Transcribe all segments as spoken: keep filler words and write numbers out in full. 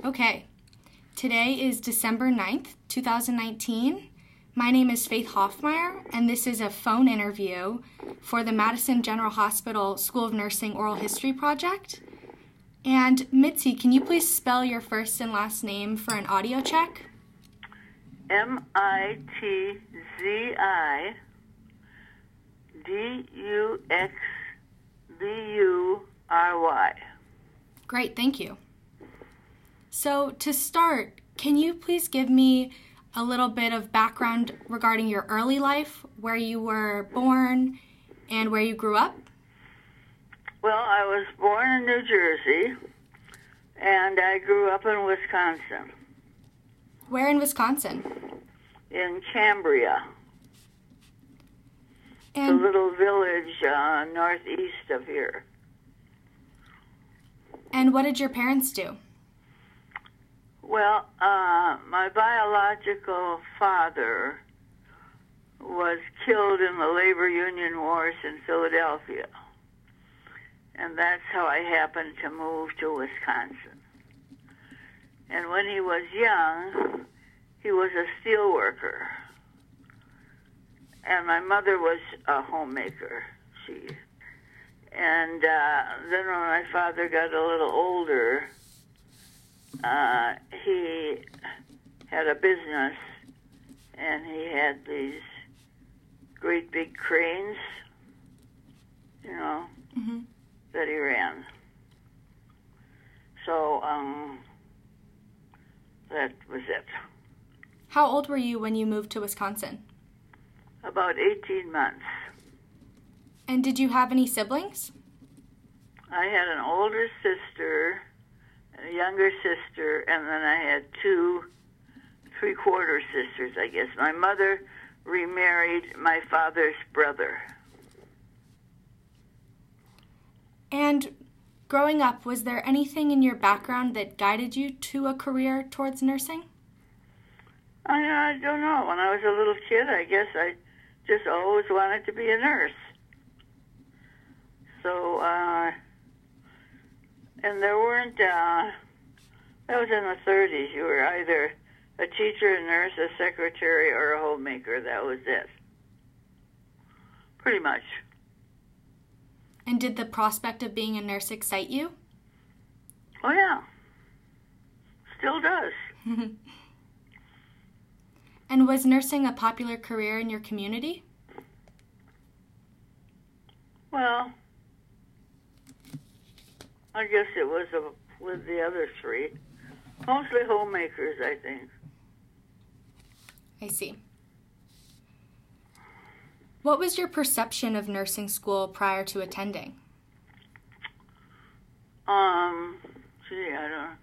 Okay, today is December ninth, two thousand nineteen. My name is Faith Hoffmeyer, and this is a phone interview for the Madison General Hospital School of Nursing Oral History Project. And Mitzi, can you please spell your first and last name for an audio check? M I T Z I D U X B U R Y. Great, thank you. So to start, can you please give me a little bit of background regarding your early life, where you were born and where you grew up? Well, I was born in New Jersey, and I grew up in Wisconsin. Where in Wisconsin? In Cambria. And It's a little village uh, northeast of here. And what did your parents do? Well, uh, my biological father was killed in the labor union wars in Philadelphia. And that's how I happened to move to Wisconsin. And when he was young, he was a steel worker. And my mother was a homemaker. She, and uh, then when my father got a little older, uh, he had a business, and he had these great big cranes, you know, Mm-hmm. that he ran. So, um, that was it. How old were you when you moved to Wisconsin? About eighteen months. And did you have any siblings? I had an older sister, a younger sister, and then I had two three-quarter sisters, I guess. My mother remarried my father's brother. And growing up, was there anything in your background that guided you to a career towards nursing? I, I don't know. When I was a little kid, I guess I just always wanted to be a nurse. So, uh, and there weren't, uh, that was in the thirties. You were either a teacher, a nurse, a secretary, or a homemaker. That was it. Pretty much. And did the prospect of being a nurse excite you? Oh, yeah. Still does. And was nursing a popular career in your community? Well, I guess it was a, with the other three. Mostly homemakers, I think. I see. What was your perception of nursing school prior to attending? Um, gee, I don't,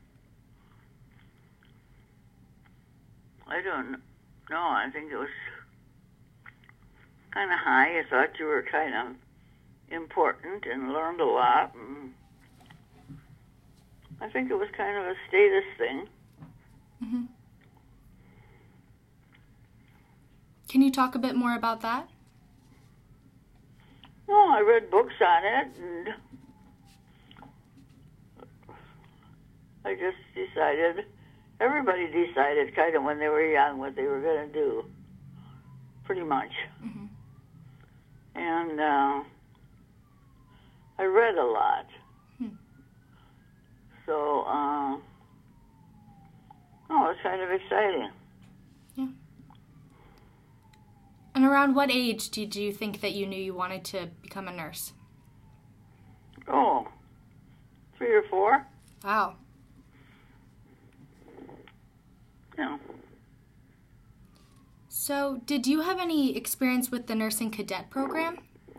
I don't know. I think it was kind of high. I thought you were kind of important and learned a lot. And I think it was kind of a status thing. Mm-hmm. Can you talk a bit more about that? Oh, I read books on it, and I just decided, everybody decided kind of when they were young what they were going to do, pretty much. Mm-hmm. And uh, I read a lot. Hmm. So, uh, oh, it's kind of exciting. Yeah. And around what age did you think that you knew you wanted to become a nurse? Oh, three or four? Wow. Yeah. So, did you have any experience with the nursing cadet program?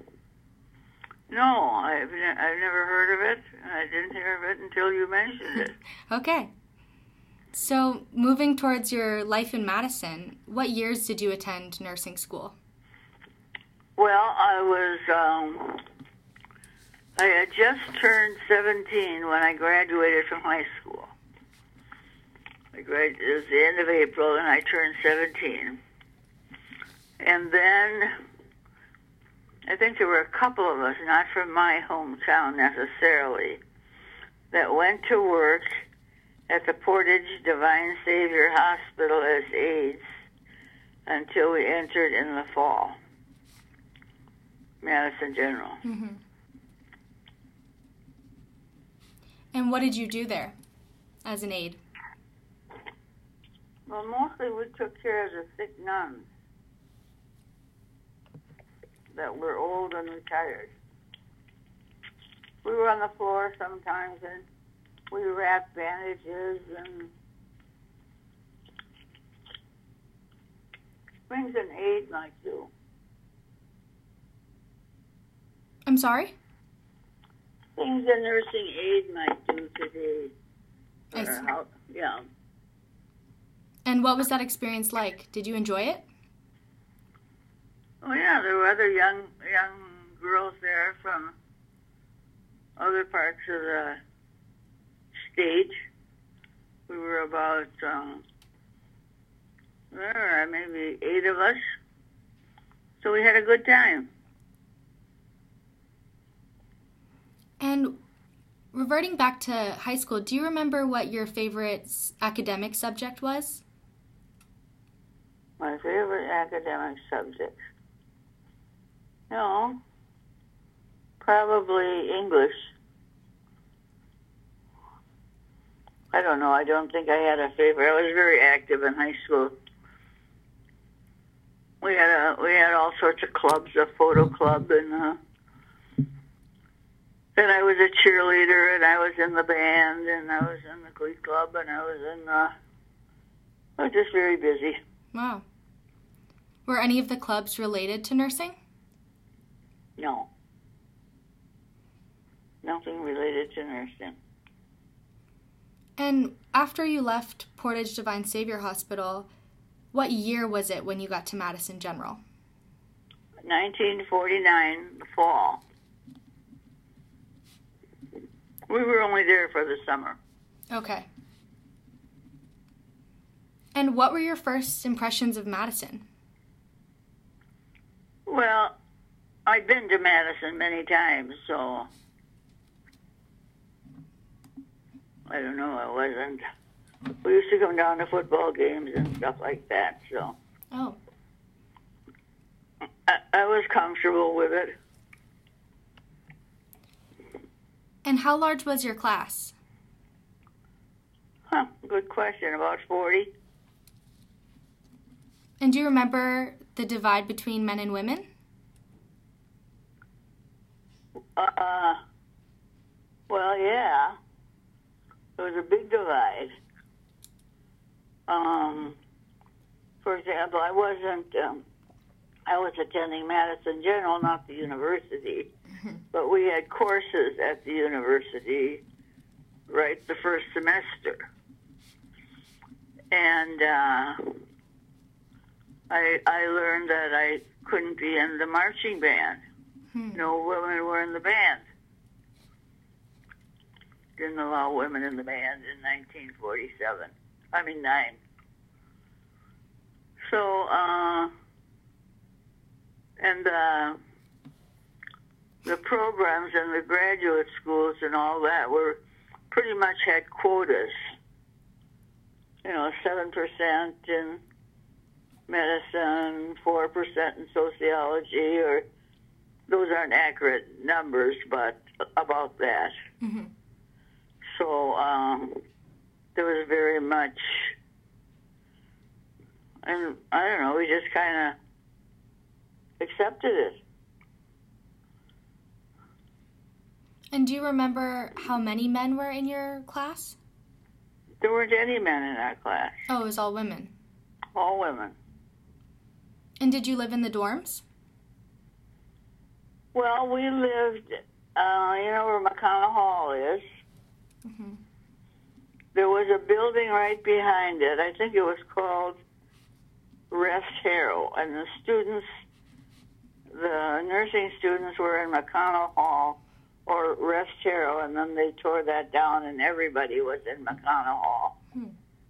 No, I've, ne- I've never heard of it. I didn't hear of it until you mentioned it. Okay. So, moving towards your life in Madison, what years did you attend nursing school? Well, I was, um, I had just turned seventeen when I graduated from high school. I grad- it was the end of April, and I turned seventeen. And then I think there were a couple of us, not from my hometown necessarily, that went to work at the Portage Divine Savior Hospital as aides until we entered in the fall. Madison General. Mm-hmm. And what did you do there as an aide? Well, mostly we took care of the sick nuns that were old and retired. We were on the floor sometimes, and we wrapped bandages and things an aide might do. I'm sorry? Things a nursing aide might do today. I see. How, yeah. And what was that experience like? Did you enjoy it? Oh yeah, there were other young young girls there from other parts of the state. We were about um, there, maybe eight of us. So we had a good time. And reverting back to high school, do you remember what your favorite academic subject was? My favorite academic subject? No, probably English. I don't know. I don't think I had a favorite. I was very active in high school. We had a we had all sorts of clubs, a photo club, and uh, then I was a cheerleader, and I was in the band, and I was in the glee club, and I was in. Uh, I was just very busy. Wow. Were any of the clubs related to nursing? No. Nothing related to nursing. And after you left Portage Divine Savior Hospital, what year was it when you got to Madison General? nineteen forty-nine, the fall. We were only there for the summer. Okay. And what were your first impressions of Madison? Well, I'd been to Madison many times, so I don't know, I wasn't. We used to come down to football games and stuff like that, so Oh. I, I was comfortable with it. And how large was your class? Huh, good question. About forty. And do you remember the divide between men and women? Uh, well, yeah. There was a big divide. Um, for example, I wasn't, um, I was attending Madison General, not the university, but we had courses at the university right the first semester. And uh, I, I learned that I couldn't be in the marching band. Hmm. No women were in the band. Didn't allow women in the band in nineteen forty-seven. I mean, nine. So, uh, and uh, the programs and the graduate schools and all that were pretty much had quotas. You know, seven percent in medicine, four percent in sociology, or those aren't accurate numbers, but about that. Mm-hmm. So um, there was very much, and I don't know, we just kind of accepted it. And do you remember how many men were in your class? There weren't any men in our class, Oh, it was all women. all women. And did you live in the dorms? Well, we lived, uh, you know where McConnell Hall is? Mm-hmm. There was a building right behind it. I think it was called Rest Harrow. And the students, the nursing students were in McConnell Hall or Rest Harrow, and then they tore that down and everybody was in McConnell Hall. Hmm.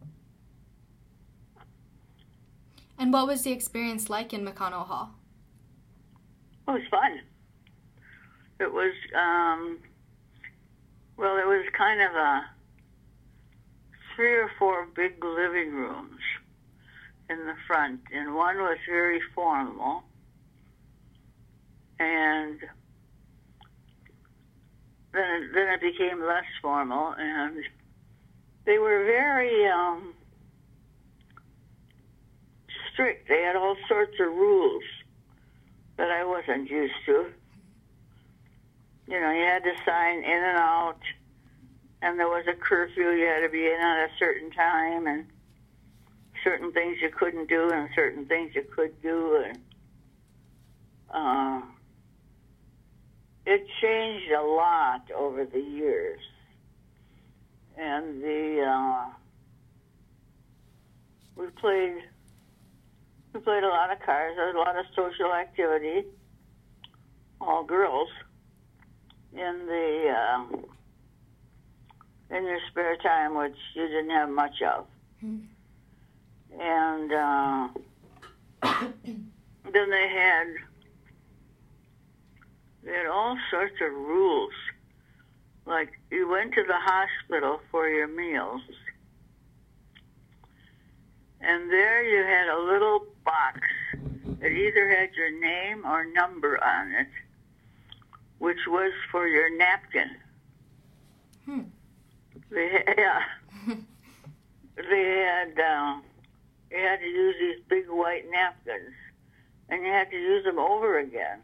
And what was the experience like in McConnell Hall? It was fun. It was, um, well, it was kind of a three or four big living rooms in the front, and one was very formal, and then it, then it became less formal, and they were very um, strict. They had all sorts of rules that I wasn't used to. You know, you had to sign in and out, and there was a curfew. You had to be in at a certain time, and certain things you couldn't do, and certain things you could do, and uh, it changed a lot over the years. And the uh, we played we played a lot of cards. There was a lot of social activity, all girls, in the uh, in your spare time, which you didn't have much of. Mm-hmm. And uh, then they had they had all sorts of rules. Like, you went to the hospital for your meals, and there you had a little box that either had your name or number on it, which was for your napkin. Hmm. They, yeah. they had, uh, you had to use these big white napkins, and you had to use them over again.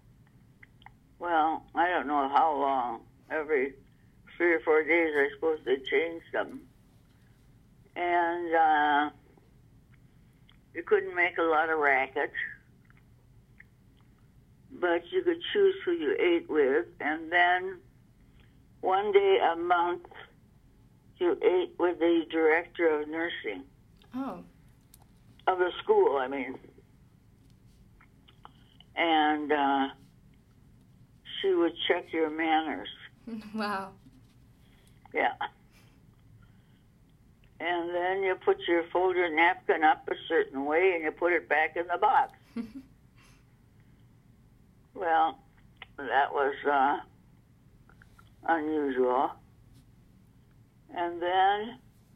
Well, I don't know how long. Every three or four days, I suppose they changed them. And uh, you couldn't make a lot of racket, but you could choose who you ate with. And then one day a month, you ate with the director of nursing. Oh. Of the school, I mean. And uh, she would check your manners. Wow. Yeah. And then you put your fold your napkin up a certain way and you put it back in the box. Well, that was uh, unusual. And then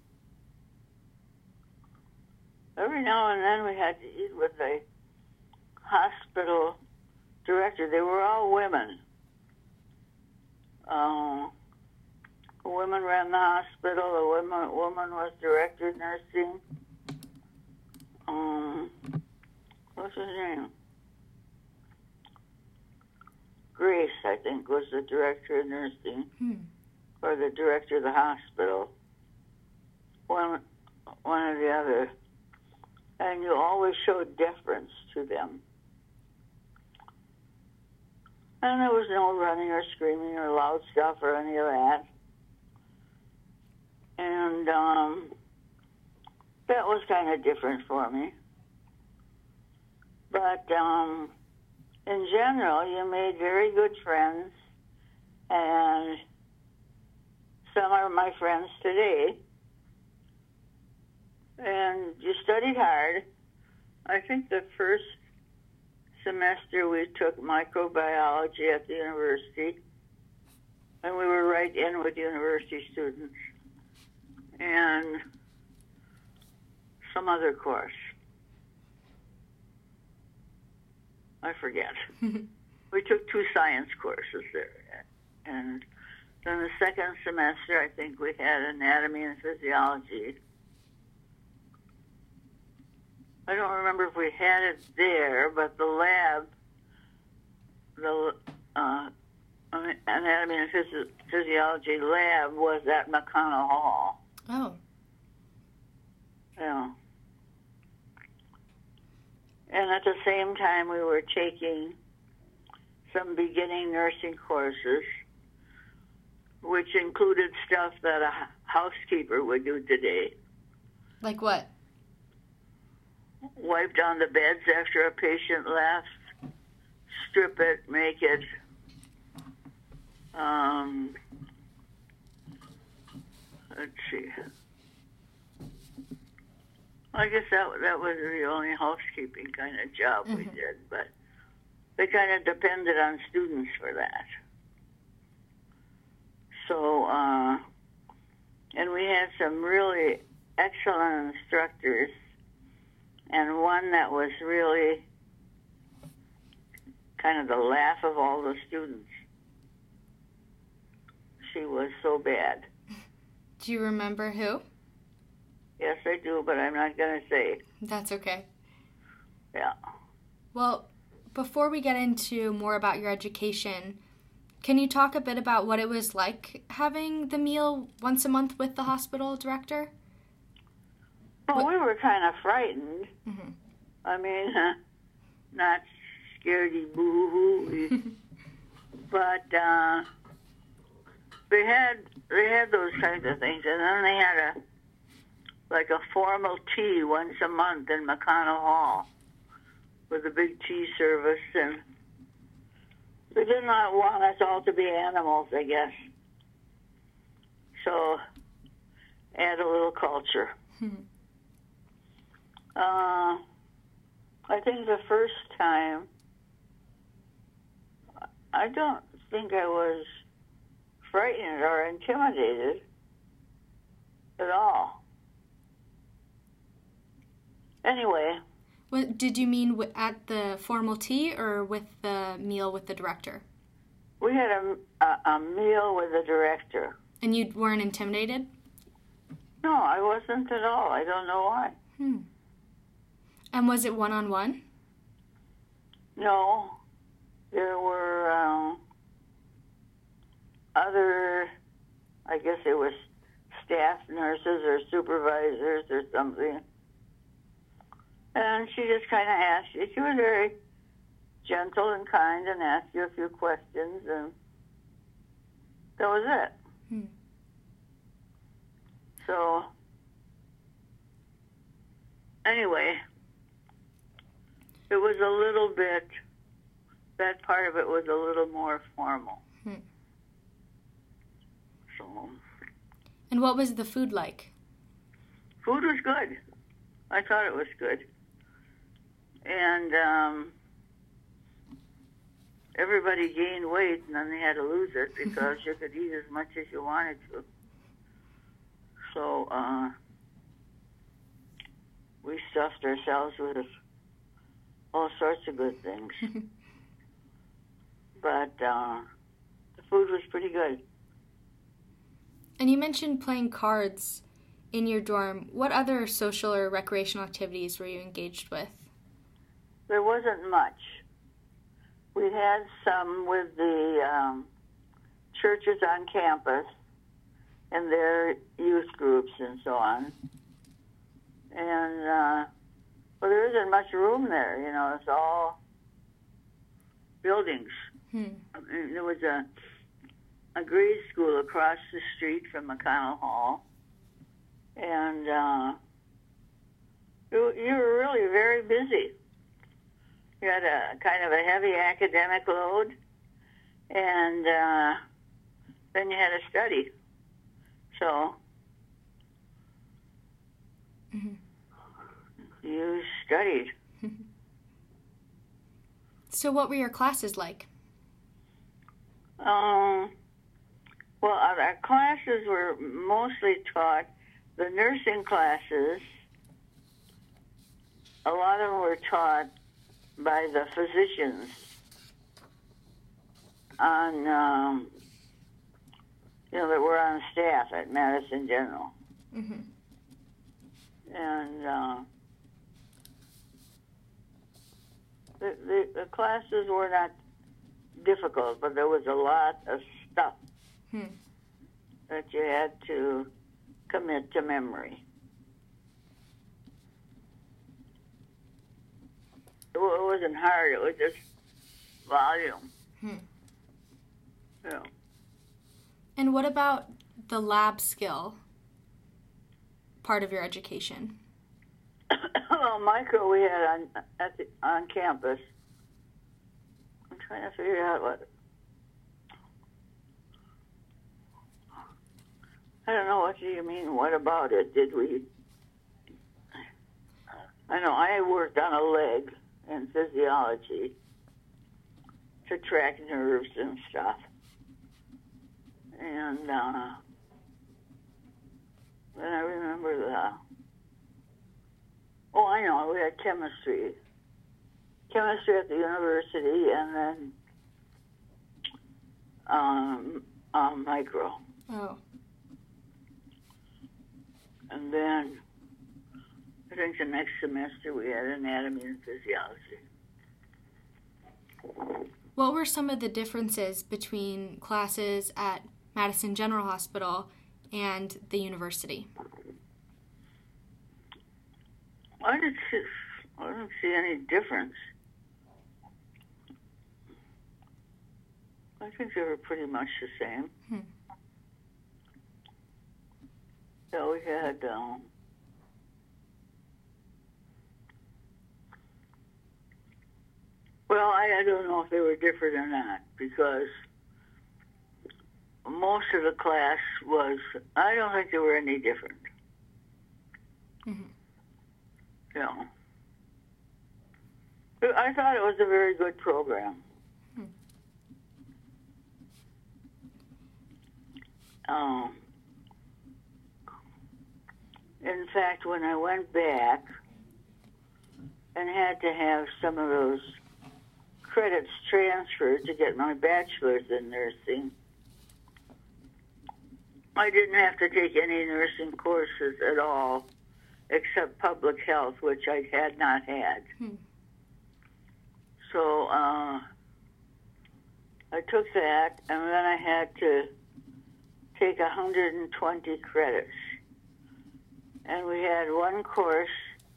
every now and then we had to eat with the hospital director. They were all women. Uh, a woman ran the hospital. A woman, woman was director of nursing. Um, what's his name? Grace, I think, was the director of nursing, hmm. or the director of the hospital. One, one or the other. And you always showed deference to them. And there was no running or screaming or loud stuff or any of that. And um, that was kind of different for me. But um, in general, you made very good friends. And some are my friends today. And you studied hard. I think the first semester we took microbiology at the university, and we were right in with university students, and some other course. I forget. We took two science courses there, and then the second semester I think we had anatomy and physiology. I don't remember if we had it there, but the lab, the uh, anatomy and phys- physiology lab was at McConnell Hall. Oh. Yeah. And at the same time, we were taking some beginning nursing courses, which included stuff that a housekeeper would do today. Like what? Wipe down the beds after a patient left, strip it, make it. Um, let's see. I guess that that was the only housekeeping kind of job mm-hmm. we did, but they kind of depended on students for that. So uh, and we had some really excellent instructors, and one that was really kind of the laugh of all the students. She was so bad. Do you remember who? Yes, I do, but I'm not going to say. That's okay. Yeah. Well, before we get into more about your education, can you talk a bit about what it was like having the meal once a month with the hospital director? Well, we were kind of frightened. Mm-hmm. I mean, uh, not scaredy boo-hoo, but uh, they had they had those kinds of things, and then they had a like a formal tea once a month in McConnell Hall with a big tea service, and they did not want us all to be animals, I guess. So, add a little culture. Hmm. Uh, I think the first time, I don't think I was frightened or intimidated at all. Anyway. What, did you mean w- at the formal tea or with the meal with the director? We had a, a, a meal with the director. And you weren't intimidated? No, I wasn't at all. I don't know why. Hmm. And was it one-on-one? No. There were um, other, I guess it was staff nurses or supervisors or something. And she just kind of asked you. She was very gentle and kind and asked you a few questions, and that was it. Hmm. So, anyway, it was a little bit, that part of it was a little more formal. Hmm. So, and what was the food like? Food was good. I thought it was good. And um, everybody gained weight, and then they had to lose it because you could eat as much as you wanted to. So uh, we stuffed ourselves with all sorts of good things. But uh, the food was pretty good. And you mentioned playing cards in your dorm. What other social or recreational activities were you engaged with? There wasn't much. We had some with the um, churches on campus and their youth groups and so on. And, uh, well, there isn't much room there, you know, it's all buildings. Hmm. There was a, a grade school across the street from McConnell Hall. And uh, you, you were really very busy. You had a kind of a heavy academic load, and uh, then you had to study. So Mm-hmm. you studied. So what were your classes like? Um, well, our classes were mostly taught, the nursing classes, a lot of them were taught by the physicians on, um, you know, that were on staff at Madison General. Mm-hmm. And uh, the, the, the classes were not difficult, but there was a lot of stuff Hmm. that you had to commit to memory. It wasn't hard, it was just volume. Hmm. Yeah. And what about the lab skill part of your education? Well, micro we had on at the, on campus. I'm trying to figure out what. I don't know what do you mean. What about it? Did we? I know I worked on a leg in physiology to track nerves and stuff, and uh, And I remember the, oh, I know, we had chemistry. Chemistry at the university, and then um, um, micro. Oh. And then I think the next semester we had anatomy and physiology. What were some of the differences between classes at Madison General Hospital and the university? I didn't see, I didn't see any difference. I think they were pretty much the same. Hmm. So we had um, well, I, I don't know if they were different or not, because most of the class was, I don't think they were any different. Mm-hmm. No. But I thought it was a very good program. Hmm. Um, in fact, when I went back and had to have some of those credits transferred to get my bachelor's in nursing, I didn't have to take any nursing courses at all except public health, which I had not had. Hmm. So uh, I took that, and then I had to take one hundred twenty credits. And we had one course,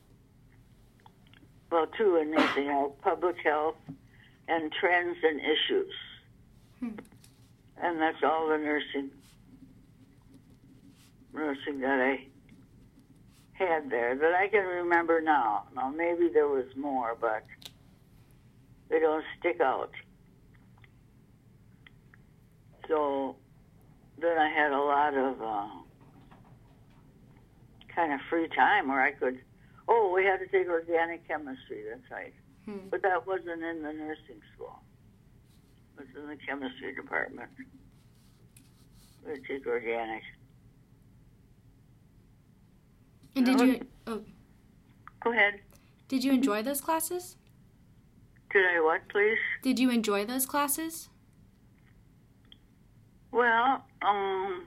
well, two in nursing health, public health, and trends and issues. Hmm. And that's all the nursing nursing that I had there that I can remember now. Now, maybe there was more, but they don't stick out. So then I had a lot of uh, kind of free time where I could, oh, we had to take organic chemistry, that's right. Hmm. But that wasn't in the nursing school. It was in the chemistry department. We had to take organic. And did you oh, Go ahead. did you enjoy those classes? Did I what, please? Did you enjoy those classes? Well, um,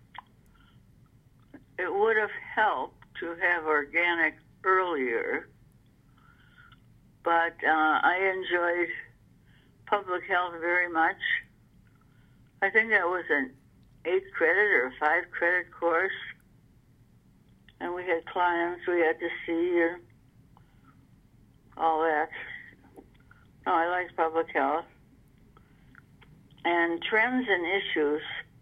it would have helped to have organic earlier, but uh, I enjoyed public health very much. I think that was an eight credit or a five credit course, and we had clients we had to see and all that. No, I liked public health. And trends and issues,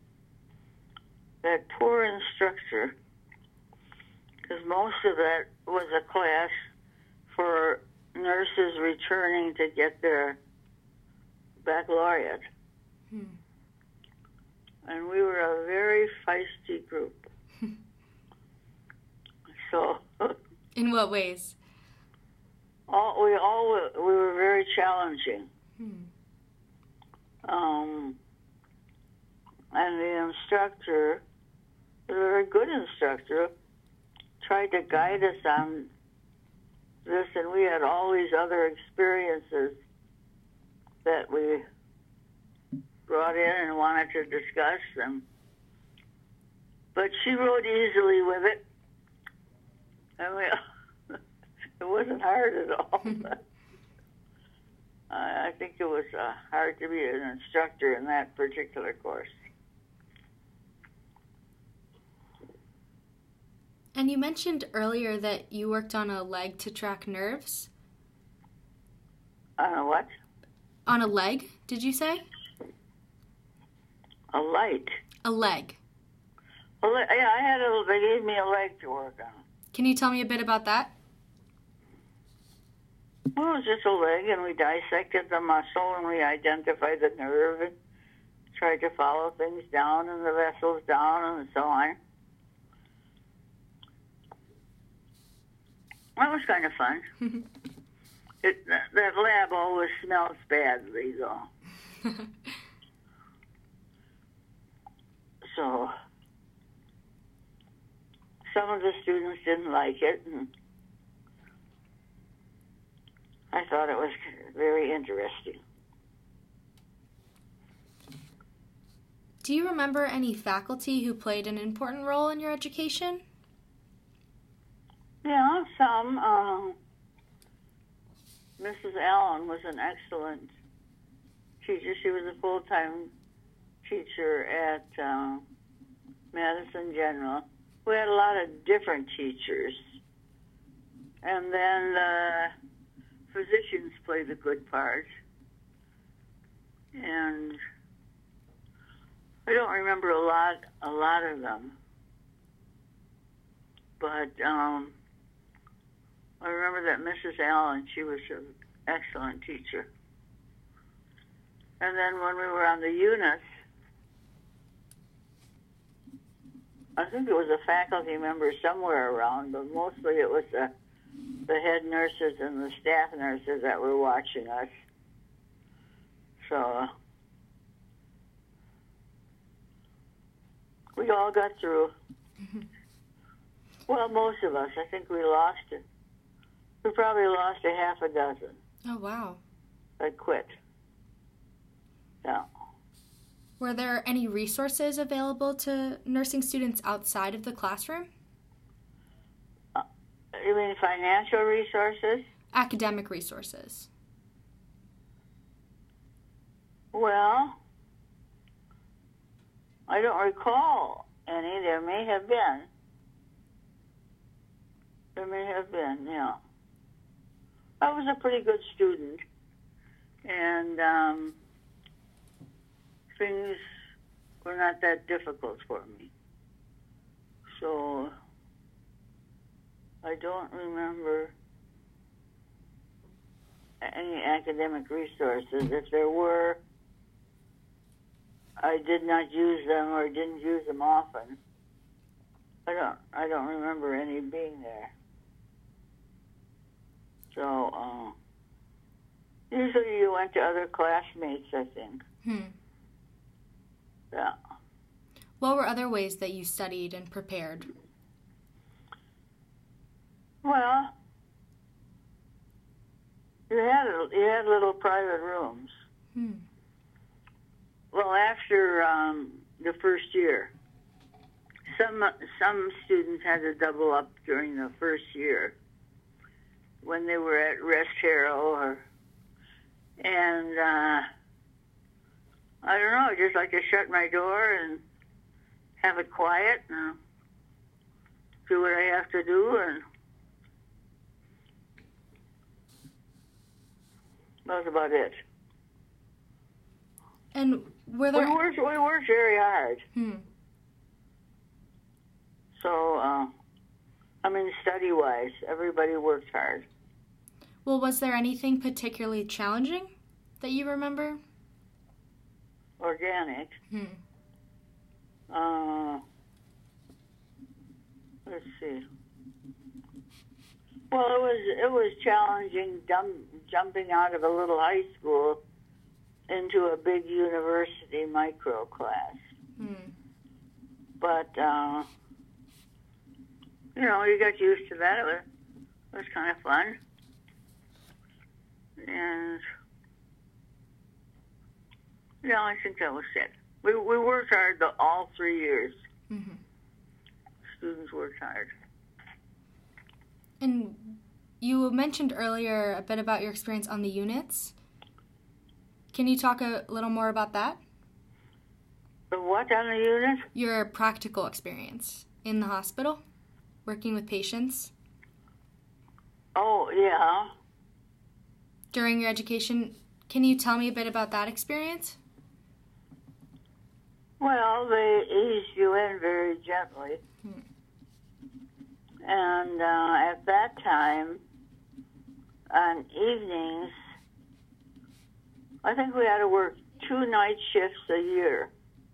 that poor instructor, because most of that was a class for nurses returning to get their baccalaureate. Hmm. And we were a very feisty group. So In what ways? all, we all were, we were very challenging. Hmm. Um, and the instructor, a very good instructor, tried to guide us on this, and we had all these other experiences that we brought in and wanted to discuss them. But she wrote easily with it. I mean, it wasn't hard at all. I think it was uh, hard to be an instructor in that particular course. And you mentioned earlier that you worked on a leg to track nerves. On a what? On a leg, did you say? A light. A leg. A le- yeah, I had a. They gave me a leg to work on. Can you tell me a bit about that? Well, it was just a leg, and we dissected the muscle, and we identified the nerve, and tried to follow things down, and the vessels down, and so on. That was kind of fun. it, that, that lab always smells badly, though. So, some of the students didn't like it, and I thought it was very interesting. Do you remember any faculty who played an important role in your education? Yeah, some. Uh, Missus Allen was an excellent teacher. She was a full-time teacher at uh, Madison General. We had a lot of different teachers. And then uh, physicians played a good part. And I don't remember a lot, a lot of them. But um, I remember that Missus Allen, she was an excellent teacher. And then when we were on the units, I think it was a faculty member somewhere around, but mostly it was the, the head nurses and the staff nurses that were watching us. So we all got through. Well, most of us. I think we lost it. We probably lost a half a dozen. Oh, wow. That quit. Yeah. Were there any resources available to nursing students outside of the classroom? Uh, you mean financial resources? Academic resources. Well, I don't recall any. There may have been. There may have been, yeah. I was a pretty good student, and um, things were not that difficult for me. So I don't remember any academic resources. If there were, I did not use them or didn't use them often. I don't. I don't remember any being there. So uh, usually you went to other classmates, I think. Hmm. Yeah. What were other ways that you studied and prepared? Well, you had you had little private rooms. Hmm. Well, after um, the first year, some some students had to double up during the first year when they were at Rest Hero, or and uh, I don't know. I just like to shut my door and have it quiet and do what I have to do, and that was about it. And were there... We worked, we worked very hard. Hmm. So, uh, I mean, study-wise, everybody worked hard. Well, was there anything particularly challenging that you remember? Organic. Hmm. Uh, let's see. Well, it was it was challenging dump, jumping out of a little high school into a big university micro class. Hmm. But, uh, you know, you got used to that. It was, it was kind of fun. And, yeah, I think that was it. We we worked hard the, all three years. Mm-hmm. Students worked hard. And you mentioned earlier a bit about your experience on the units. Can you talk a little more about that? The what on the unit? Your practical experience in the hospital, working with patients. Oh, yeah. During your education, can you tell me a bit about that experience? Well, they eased you in very gently. Hmm. And uh, at that time, on evenings, I think we had to work two night shifts a year.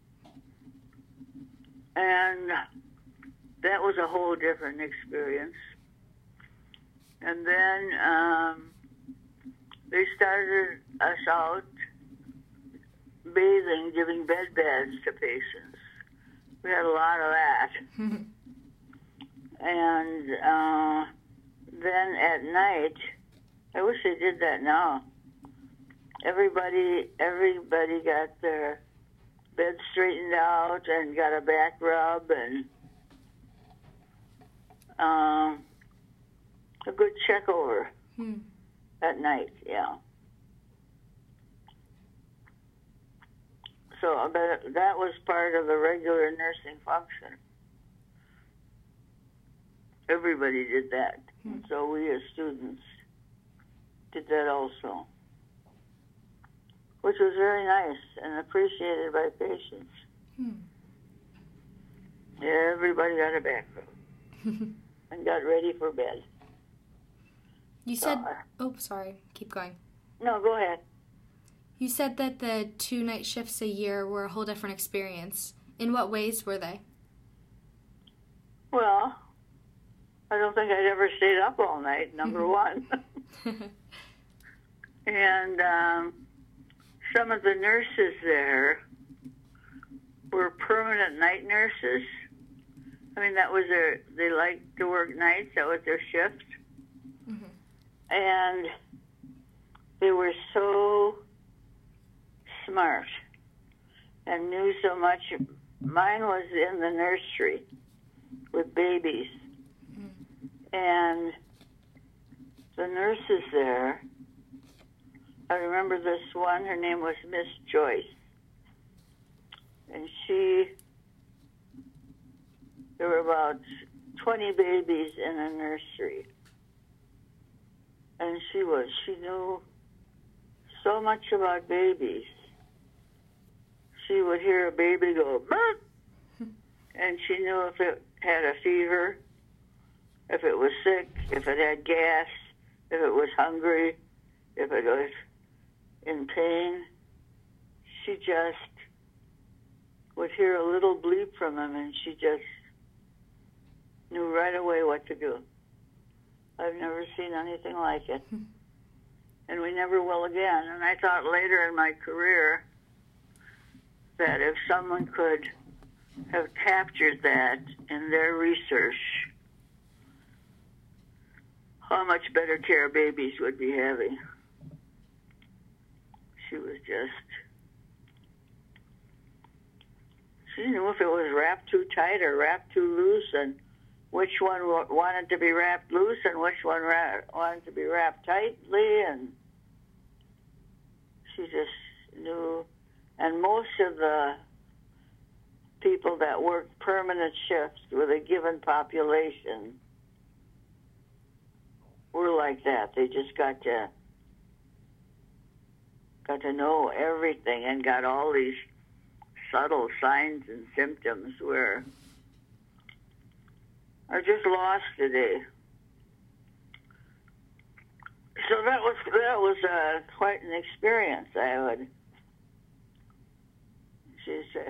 And that was a whole different experience. And then um, they started us out bathing, giving bed baths to patients. We had a lot of that. And uh, then at night, I wish they did that now. Everybody, everybody got their bed straightened out and got a back rub and um, a good check over Hmm. at night. Yeah. So that that was part of the regular nursing function. Everybody did that. Hmm. So we as students did that also, which was very nice and appreciated by patients. Hmm. Everybody got a back rub and got ready for bed. You So, said, uh, oh, sorry, keep going. no, go ahead. You said that the two night shifts a year were a whole different experience. In what ways were they? Well, I don't think I'd ever stayed up all night, number one. And um, some of the nurses there were permanent night nurses. I mean, that was their, they liked to work nights, that was their shift. Mm-hmm. And they were so smart and knew so much. Mine was in the nursery with babies. Mm-hmm. And the nurses there, I remember this one, her name was Miss Joyce. And she, there were about twenty babies in a nursery. And she was, she knew so much about babies. She would hear a baby go, "Burp," and she knew if it had a fever, if it was sick, if it had gas, if it was hungry, if it was in pain. She just would hear a little bleep from him, and she just knew right away what to do. I've never seen anything like it. And we never will again. And I thought later in my career that if someone could have captured that in their research, how much better care babies would be having. She was just, she knew if it was wrapped too tight or wrapped too loose, and which one wanted to be wrapped loose and which one ra- wanted to be wrapped tightly, and she just knew. And most of the people that worked permanent shifts with a given population were like that. They just got to got to know everything and got all these subtle signs and symptoms where are just lost today. So that was that was uh, quite an experience. I would. She said,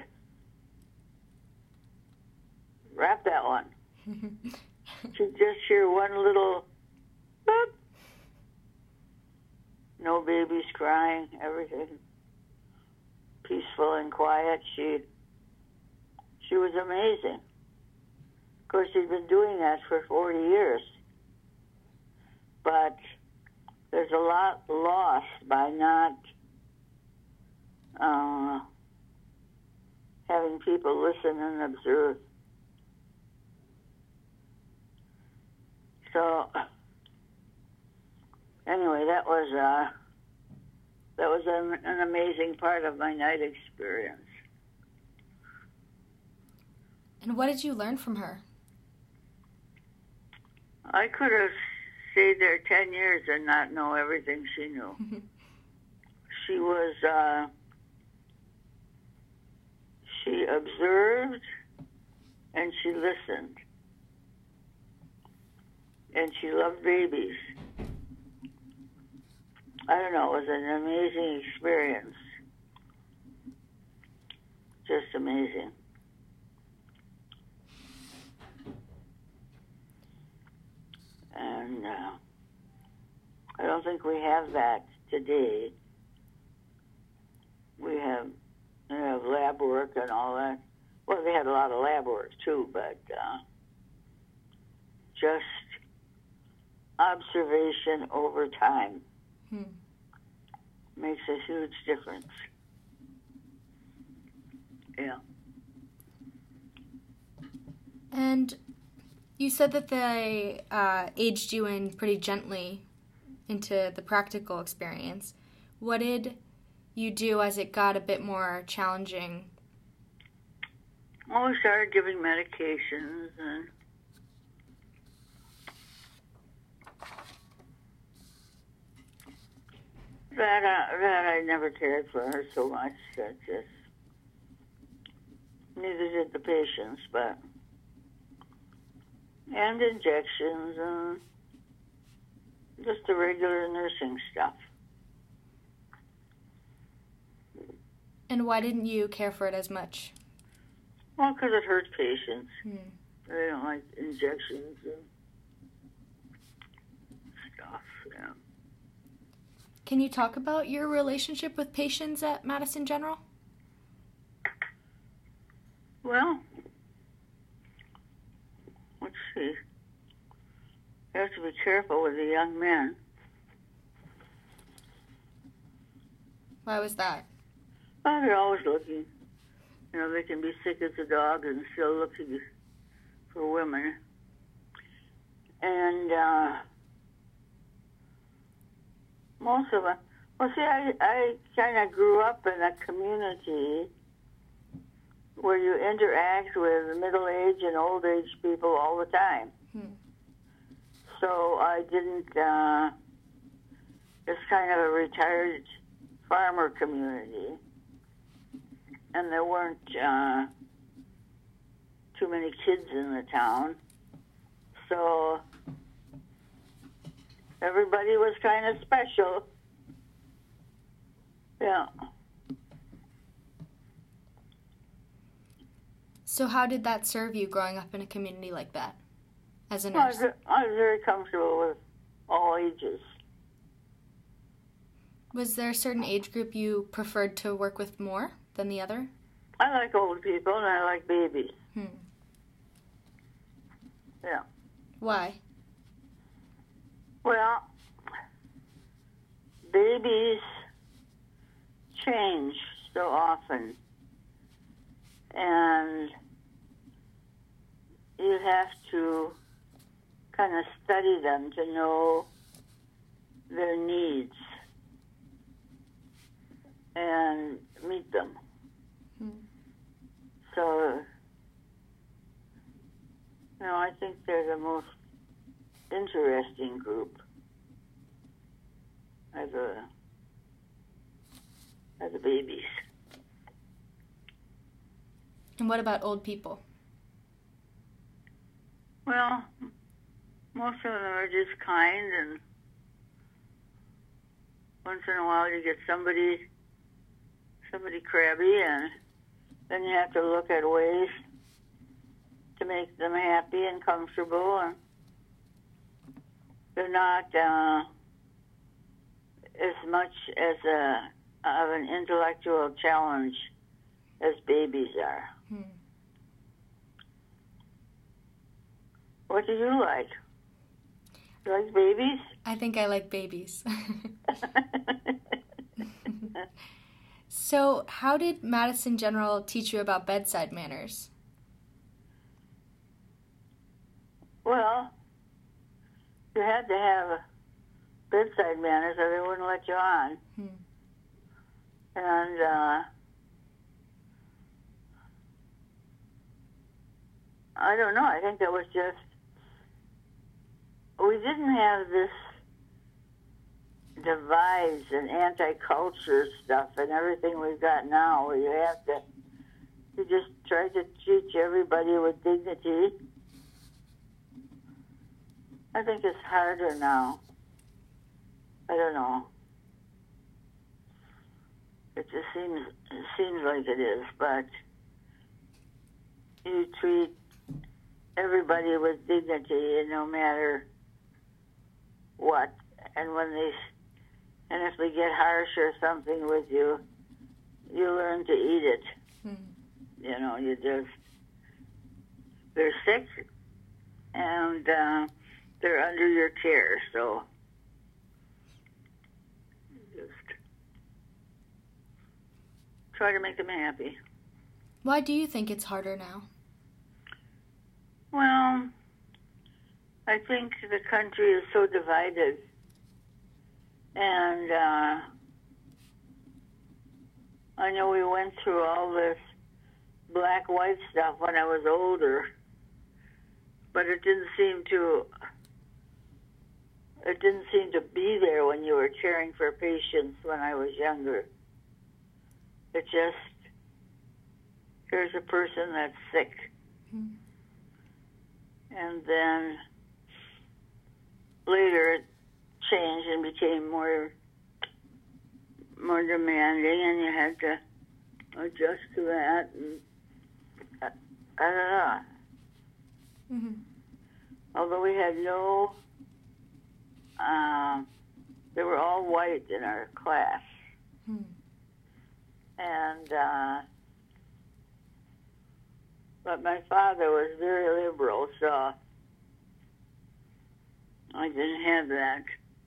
"Wrap that one." She'd just hear one little boop. No babies crying. Everything peaceful and quiet. She she was amazing. Of course, she's been doing that for forty years. But there's a lot lost by not uh, having people listen and observe. So, anyway, that was uh, that was an, an amazing part of my night experience. And what did you learn from her? I could have stayed there ten years and not know everything she knew. She was, uh, she observed and she listened. And she loved babies. I don't know, it was an amazing experience. Just amazing. And uh, I don't think we have that today. We have, we have lab work and all that. Well, they had a lot of lab work too, but uh, just observation over time. Hmm. Makes a huge difference. Yeah. And you said that they uh, aged you in pretty gently into the practical experience. What did you do as it got a bit more challenging? Well, we started giving medications, and that, uh, that I never cared for her so much. That just, neither did the patients, but, and injections and just the regular nursing stuff. And why didn't you care for it as much? Well, because it hurts patients. Hmm. They don't like injections and stuff, yeah. Can you talk about your relationship with patients at Madison General? Well, let's see. You have to be careful with the young men. Why was that? Well, they're always looking. You know, they can be sick as a dog and still looking for women. And uh, most of them, well, see, I, I kind of grew up in a community where you interact with middle-aged and old-age people all the time. Hmm. So I didn't, uh, it's kind of a retired farmer community. And there weren't uh, too many kids in the town. So everybody was kind of special. Yeah. So how did that serve you growing up in a community like that as a Well, I nurse? was, I was very comfortable with all ages. Was there a certain age group you preferred to work with more than the other? I like old people and I like babies. Hmm. Yeah. Why? Well, babies change so often. And you have to kind of study them to know their needs and meet them. Hmm. So, you know, I think they're the most interesting group as a as a babies. And what about old people? Well, most of them are just kind, and once in a while you get somebody somebody crabby, and then you have to look at ways to make them happy and comfortable, and they're not uh, as much as a of an intellectual challenge as babies are. Hmm. What do you like? You like babies? I think I like babies. So, how did Madison General teach you about bedside manners? Well, you had to have bedside manners or they wouldn't let you on. Hmm. And uh, I don't know. I think it was just, we didn't have this divides and anti-culture stuff and everything we've got now, where you have to, you just try to treat everybody with dignity. I think it's harder now. I don't know. It just seems it seems like it is, but you treat everybody with dignity, and no matter what. And when they, and if they get harsh or something with you, you learn to eat it. Hmm. You know, you just, they're sick, and uh, they're under your care, so just try to make them happy. Why do you think it's harder now? Well, I think the country is so divided, and uh, I know we went through all this black-white stuff when I was older, but it didn't seem to it didn't seem to be there when you were caring for patients when I was younger. It just, here's a person that's sick. Mm-hmm. And then later it changed and became more more demanding, and you had to adjust to that. And I, I don't know. Mm-hmm. Although we had no, uh, they were all white in our class. Hmm. And, uh, but my father was very liberal, so I didn't have that,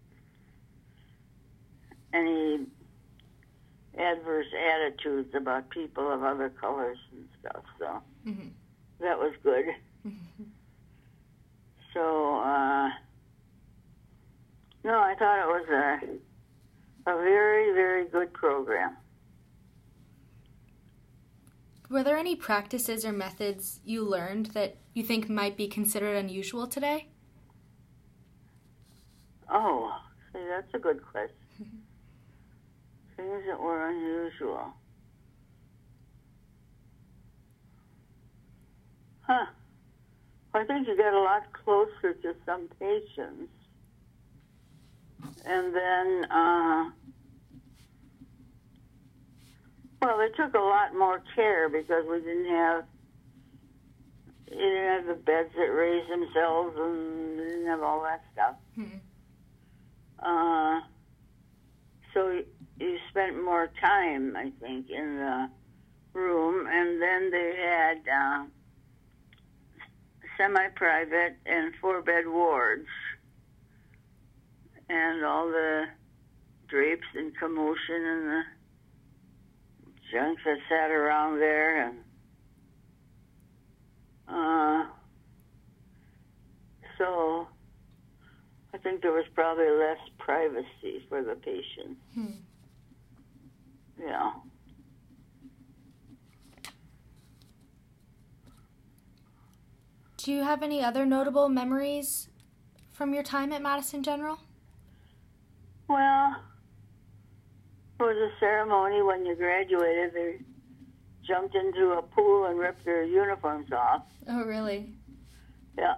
any adverse attitudes about people of other colors and stuff, so mm-hmm. that was good. Mm-hmm. So, uh, no, I thought it was a, a very, very good program. Were there any practices or methods you learned that you think might be considered unusual today? Oh, see, that's a good question. Things that were unusual. Huh. I think you get a lot closer to some patients. And then, uh, well, they took a lot more care because we didn't have, you didn't have the beds that raise themselves, and we didn't have all that stuff. Hmm. Uh, so you spent more time, I think, in the room, and then they had uh, semi-private and four-bed wards, and all the drapes and commotion and the junk that sat around there, and uh, so I think there was probably less privacy for the patients. Hmm. Yeah. Do you have any other notable memories from your time at Madison General? Well, there was a ceremony when you graduated. They jumped into a pool and ripped their uniforms off. Oh, really? Yeah.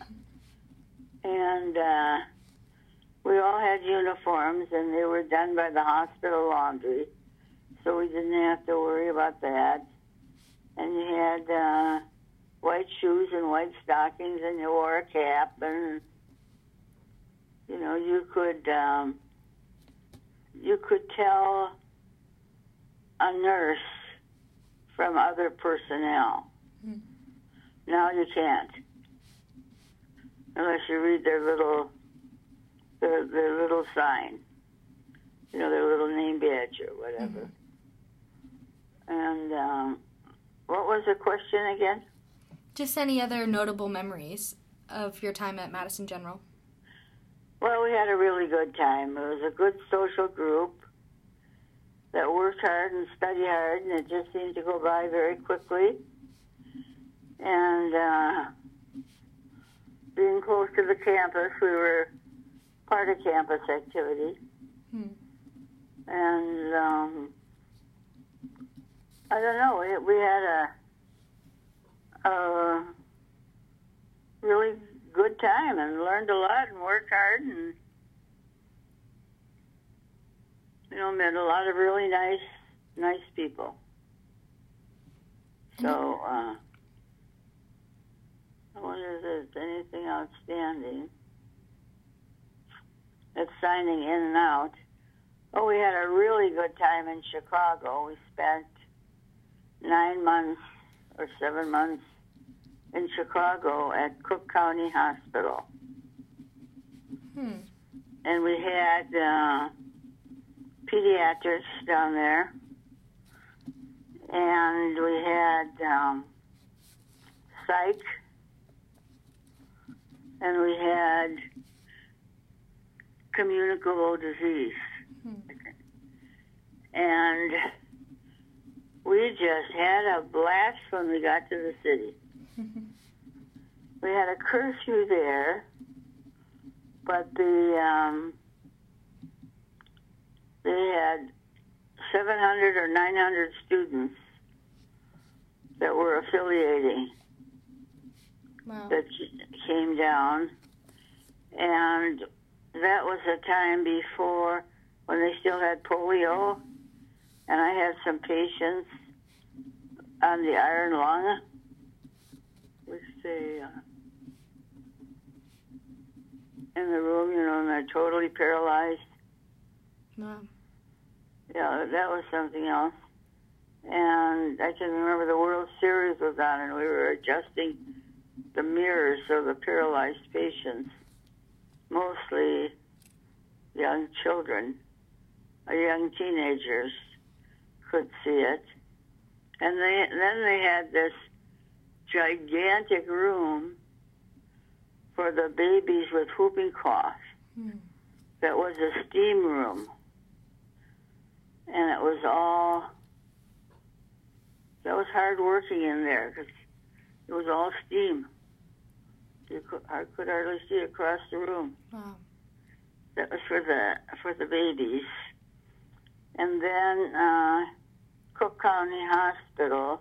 And uh, we all had uniforms, and they were done by the hospital laundry, so we didn't have to worry about that. And you had uh, white shoes and white stockings, and you wore a cap, and you know you could um, you could tell a nurse from other personnel. Mm-hmm. Now you can't, unless you read their little their, their little sign, you know, their little name badge or whatever. Mm-hmm. And um, what was the question again? Just any other notable memories of your time at Madison General? Well, we had a really good time. It was a good social group that worked hard and studied hard, and it just seemed to go by very quickly. And uh, being close to the campus, we were part of campus activity. Hmm. And um, I don't know, we, we had a, a really good time and learned a lot and worked hard and, you know, met a lot of really nice, nice people. So, uh, I wonder if there's anything outstanding. It's signing in and out. Oh, we had a really good time in Chicago. We spent nine months or seven months in Chicago at Cook County Hospital. Hmm. And we had uh, pediatrics down there, and we had um, psych, and we had communicable disease. Hmm. And we just had a blast when we got to the city. We had a curfew there, but the um, they had seven hundred or nine hundred students that were affiliating. Wow. That came down, and that was a time before when they still had polio, and I had some patients on the iron lung, which they uh, in the room, you know, and they're totally paralyzed. Wow. Yeah, that was something else. And I can remember the World Series was on, and we were adjusting the mirrors of the paralyzed patients, mostly young children, or young teenagers could see it. And they, then they had this gigantic room for the babies with whooping cough. Hmm. That was a steam room. And it was all, that was hard working in there because it was all steam. You could, I could hardly see across the room. Wow. That was for the for the babies. And then uh, Cook County Hospital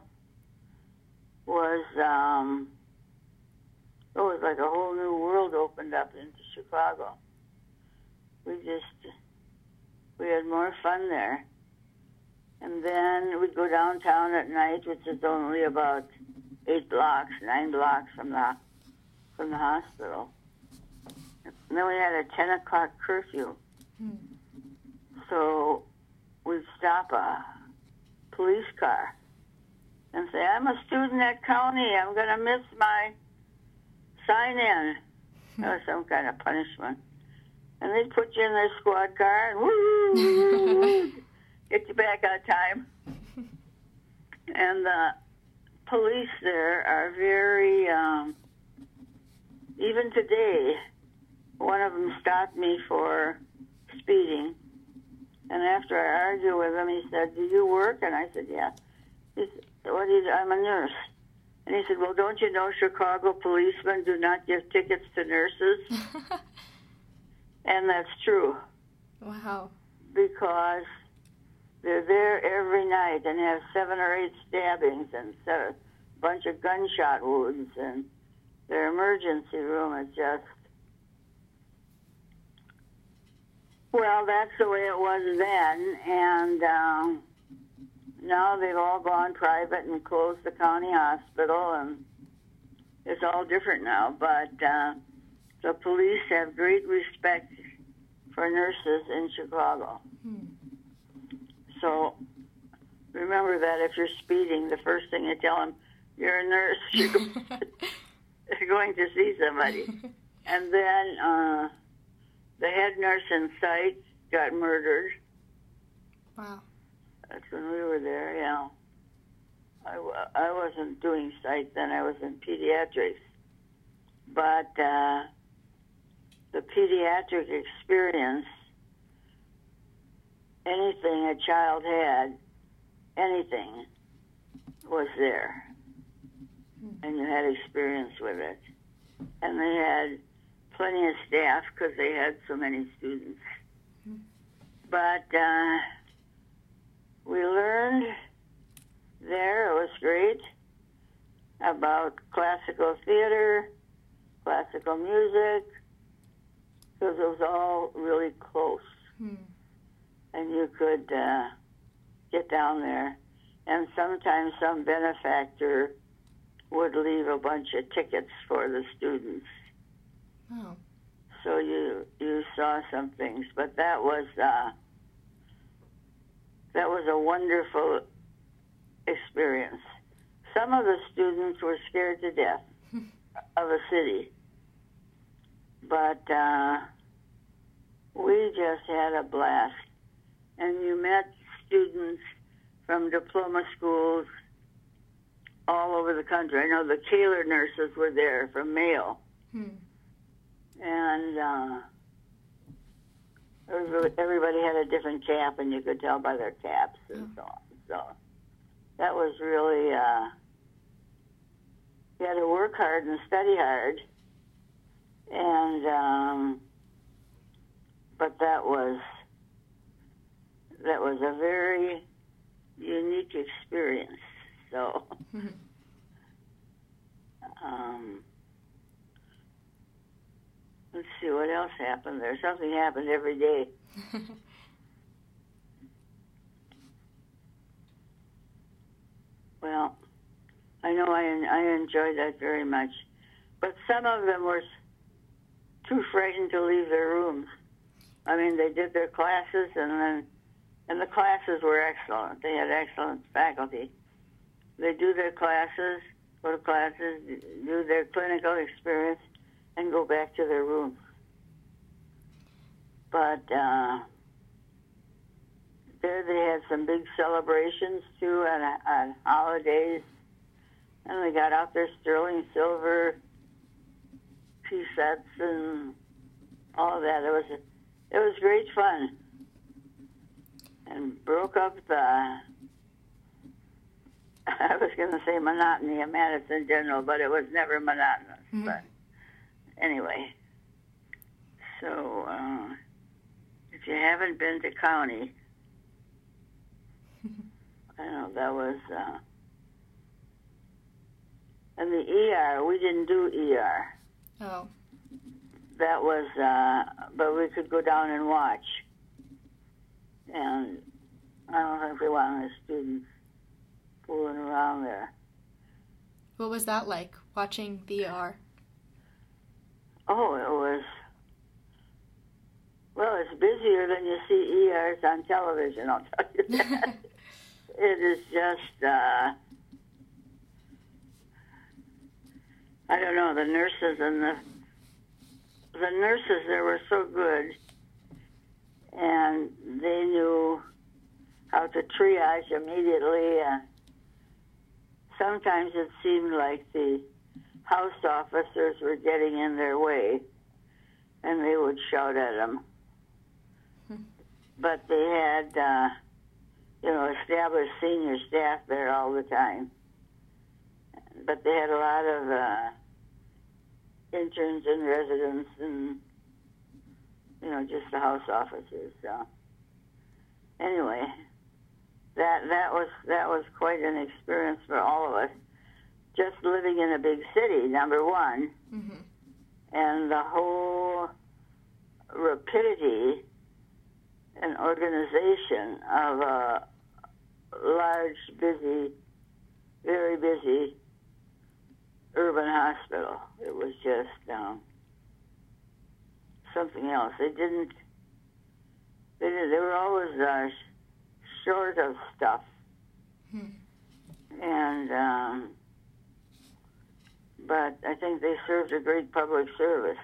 was, um, it was like a whole new world opened up into Chicago. We just, we had more fun there. And then we'd go downtown at night, which is only about eight blocks, nine blocks from the from the hospital. And then we had a ten o'clock curfew. Hmm. So we'd stop a police car and say, I'm a student at County. I'm going to miss my sign-in. That was some kind of punishment. And they'd put you in their squad car and woo, get you back on time. And the police there are very, um, even today, one of them stopped me for speeding. And after I argued with him, he said, do you work? And I said, yeah. He said, what do you do? I'm a nurse. And he said, well, don't you know Chicago policemen do not give tickets to nurses? And that's true. Wow. Because they're there every night and have seven or eight stabbings and a bunch of gunshot wounds, and their emergency room is just, well, that's the way it was then, and um, now they've all gone private and closed the county hospital, and it's all different now, but uh, the police have great respect for nurses in Chicago. Hmm. So remember that if you're speeding, the first thing you tell them, you're a nurse, you're going to see somebody. And then uh, the head nurse in psych got murdered. Wow. That's when we were there, yeah. I, I wasn't doing psych then, I was in pediatrics. But uh, the pediatric experience, anything a child had, anything was there. And you had experience with it. And they had plenty of staff because they had so many students. But uh, we learned there, it was great, about classical theater, classical music, because it was all really close. Hmm. And you could uh, get down there. And sometimes some benefactor would leave a bunch of tickets for the students. Oh. So you you saw some things, but that was uh, that was a wonderful experience. Some of the students were scared to death. of a city. But uh, we just had a blast. And you met students from diploma schools all over the country. I know the Kaler nurses were there from Mayo. Hmm. And uh, everybody had a different cap, and you could tell by their caps and so on. So that was really, uh, you had to work hard and study hard. And, um, but that was, that was a very unique experience. So, um, let's see what else happened there. Something happened every day. Well, I know I I enjoyed that very much, but some of them were too frightened to leave their rooms. I mean, they did their classes, and then and the classes were excellent. They had excellent faculty. They do their classes, go to classes, do their clinical experience, and go back to their rooms. But uh, there they had some big celebrations, too, on, on holidays. And they got out their sterling silver tea sets and all that. It was, it was great fun. And broke up the, I was going to say monotony of Madison General, but it was never monotonous. Mm-hmm. But anyway, so uh, if you haven't been to County, I know that was, uh, and the E R, we didn't do E R. Oh. That was, uh, but we could go down and watch. And I don't think we wanted the students fooling around there. What was that like, watching the E R? Oh, it was, well, it's busier than you see E Rs on television, I'll tell you that. It is just, uh, I don't know, the nurses and the, the nurses there were so good, and they knew how to triage immediately. Uh, sometimes it seemed like the house officers were getting in their way, and they would shout at them. Hmm. But they had, uh, you know, established senior staff there all the time. But they had a lot of uh, interns and residents and, you know, just the house officers. So anyway, that that was that was quite an experience for all of us. Just living in a big city, number one, mm-hmm. and the whole rapidity and organization of a large, busy, very busy urban hospital. It was just um, something else. They didn't. They did. They were always uh, short of stuff, hmm. and um, but I think they served a great public service.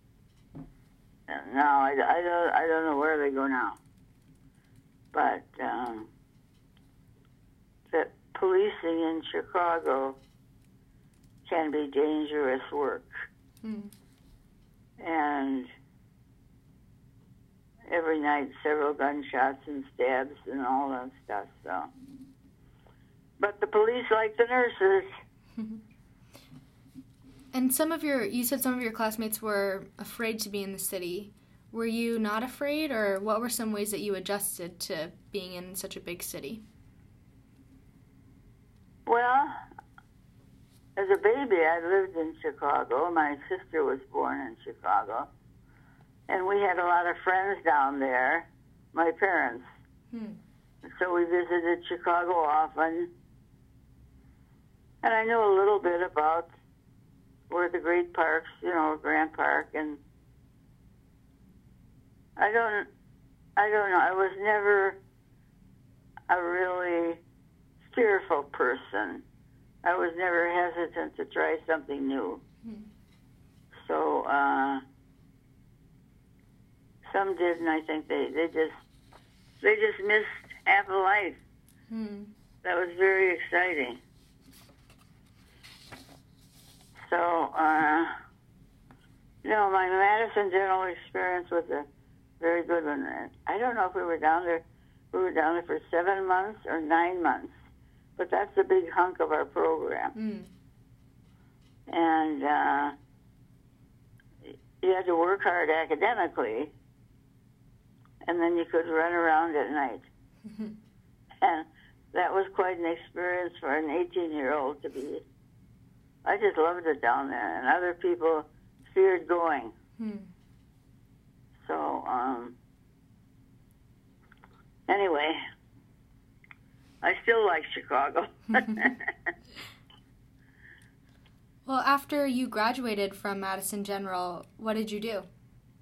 Now I, I don't I don't know where they go now, but um, that policing in Chicago can be dangerous work, hmm. and every night several gunshots and stabs and all that stuff. So, but the police like the nurses. And some of your, you said some of your classmates were afraid to be in the city. Were you not afraid, or what were some ways that you adjusted to being in such a big city? Well, as a baby, I lived in Chicago. My sister was born in Chicago. And we had a lot of friends down there, my parents. Hmm. So we visited Chicago often. And I know a little bit about where the great parks, you know, Grant Park, and I don't, I don't know. I was never a really fearful person. I was never hesitant to try something new. Hmm. So uh, some did, and I think they, they just they just missed half a life. Hmm. That was very exciting. So, uh, you know, my Madison General experience was a very good one. I don't know if we were down there. We were down there for seven months or nine months, but that's a big hunk of our program. Hmm. And uh, you had to work hard academically, and then you could run around at night. And that was quite an experience for an eighteen-year-old to be. I just loved it down there, and other people feared going. Hmm. So, um, anyway, I still like Chicago. Well, after you graduated from Madison General, what did you do?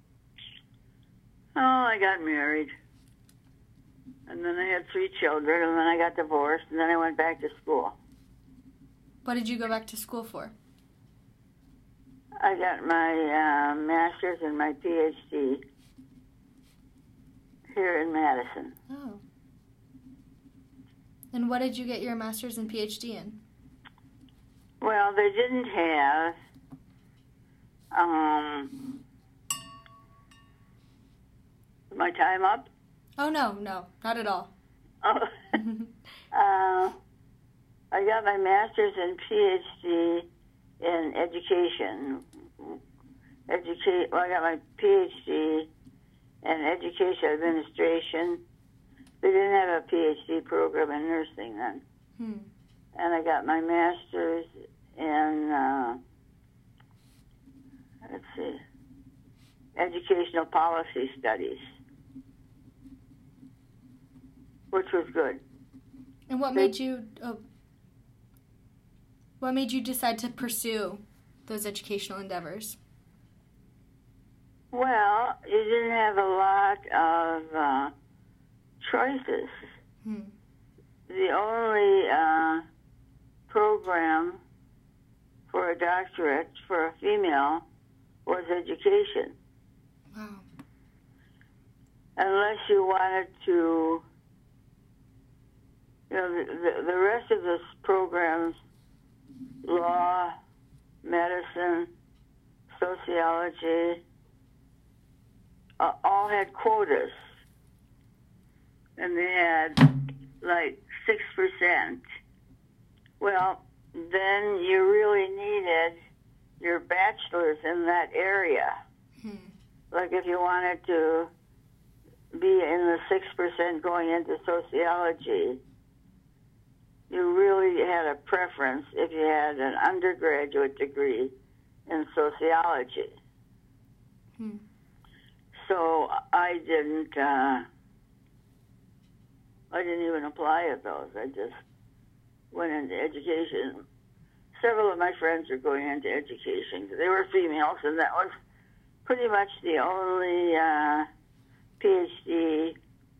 Oh, I got married. And then I had three children, and then I got divorced, and then I went back to school. What did you go back to school for? I got my uh, master's and my P H D here in Madison. Oh. And what did you get your master's and P H D in? Well, they didn't have um, my time up. Oh, no, no, not at all. Oh, uh, I got my master's and P H D in education. Educate. Well, I got my P H D in education administration. They didn't have a P H D program in nursing then. Hmm. And I got my master's in, uh, let's see, educational policy studies, which was good. And what made you oh, what made you decide to pursue those educational endeavors? Well, you didn't have a lot of uh, choices. Hmm. The only uh, program for a doctorate for a female was education. Wow. Unless you wanted to, you know, the, the, the rest of the programs, law, medicine, sociology, uh, all had quotas. And they had like six percent. Well, then you really needed your bachelor's in that area. Hmm. Like if you wanted to be in the six percent going into sociology, you really had a preference if you had an undergraduate degree in sociology. Hmm. So I didn't, uh, I didn't even apply at those. I just went into education. Several of my friends were going into education. They were females, and that was pretty much the only uh, P H D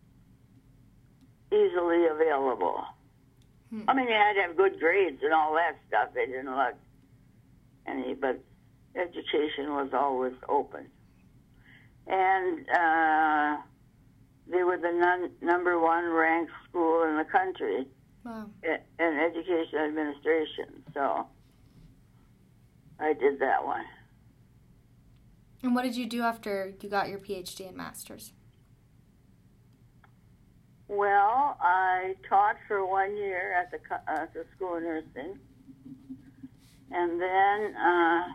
easily available. Hmm. I mean, you had to have good grades and all that stuff. They didn't let any, but education was always open. And uh, they were the non- number one ranked school in the country. Wow. In education administration, so I did that one. And what did you do after you got your P H D and master's? Well, I taught for one year at the uh, at the School of Nursing, and then uh,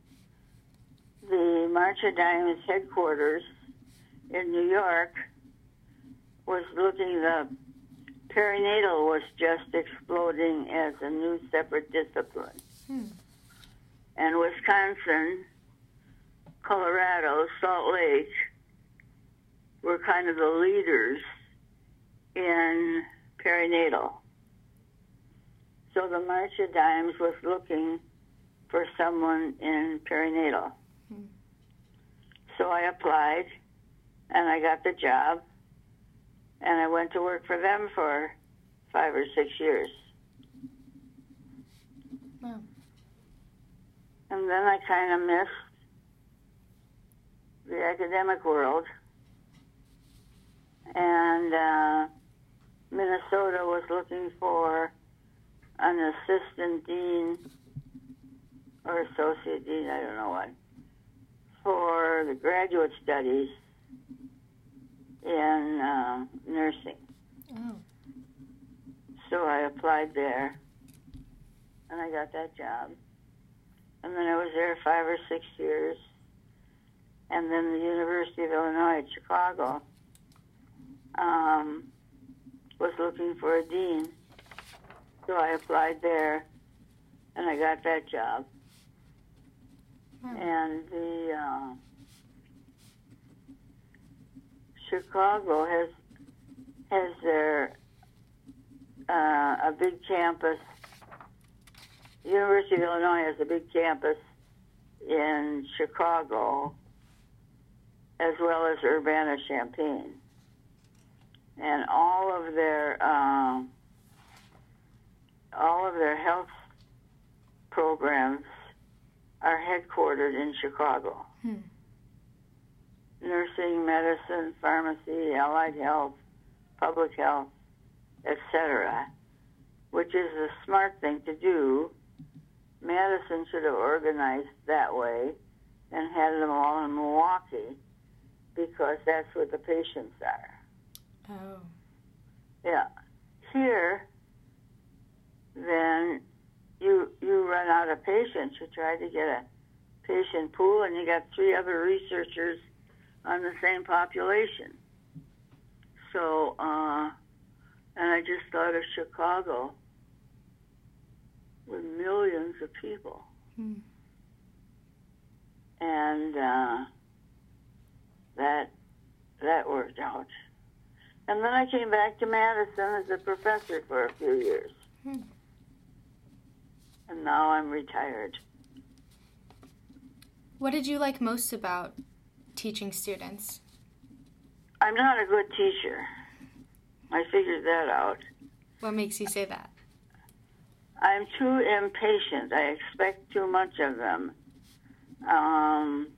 the March of Dimes headquarters in New York was looking the perinatal was just exploding as a new separate discipline. Hmm. And Wisconsin, Colorado, Salt Lake were kind of the leaders in perinatal. So the March of Dimes was looking for someone in perinatal. Hmm. So I applied, and I got the job. And I went to work for them for five or six years. Wow. And then I kind of missed the academic world. And uh, Minnesota was looking for an assistant dean or associate dean, I don't know what, for the graduate studies in uh, nursing. Oh. So I applied there, and I got that job. And then I was there five or six years. And then the University of Illinois at Chicago um, was looking for a dean. So I applied there, and I got that job. Hmm. And the uh, Chicago has has their uh, a big campus. The University of Illinois has a big campus in Chicago, as well as Urbana-Champaign, and all of their um, all of their health programs are headquartered in Chicago. Hmm. Nursing, medicine, pharmacy, allied health, public health, et cetera, which is a smart thing to do. Madison should have organized that way and had them all in Milwaukee, because that's where the patients are. Oh. Yeah. Here, then you you run out of patients. You try to get a patient pool, and you got three other researchers on the same population. So, uh, and I just thought of Chicago with millions of people. Hmm. And uh, that that worked out. And then I came back to Madison as a professor for a few years. Hmm. And now I'm retired. What did you like most about teaching students? I'm not a good teacher. I figured that out. What makes you say that? I'm too impatient. I expect too much of them. Um,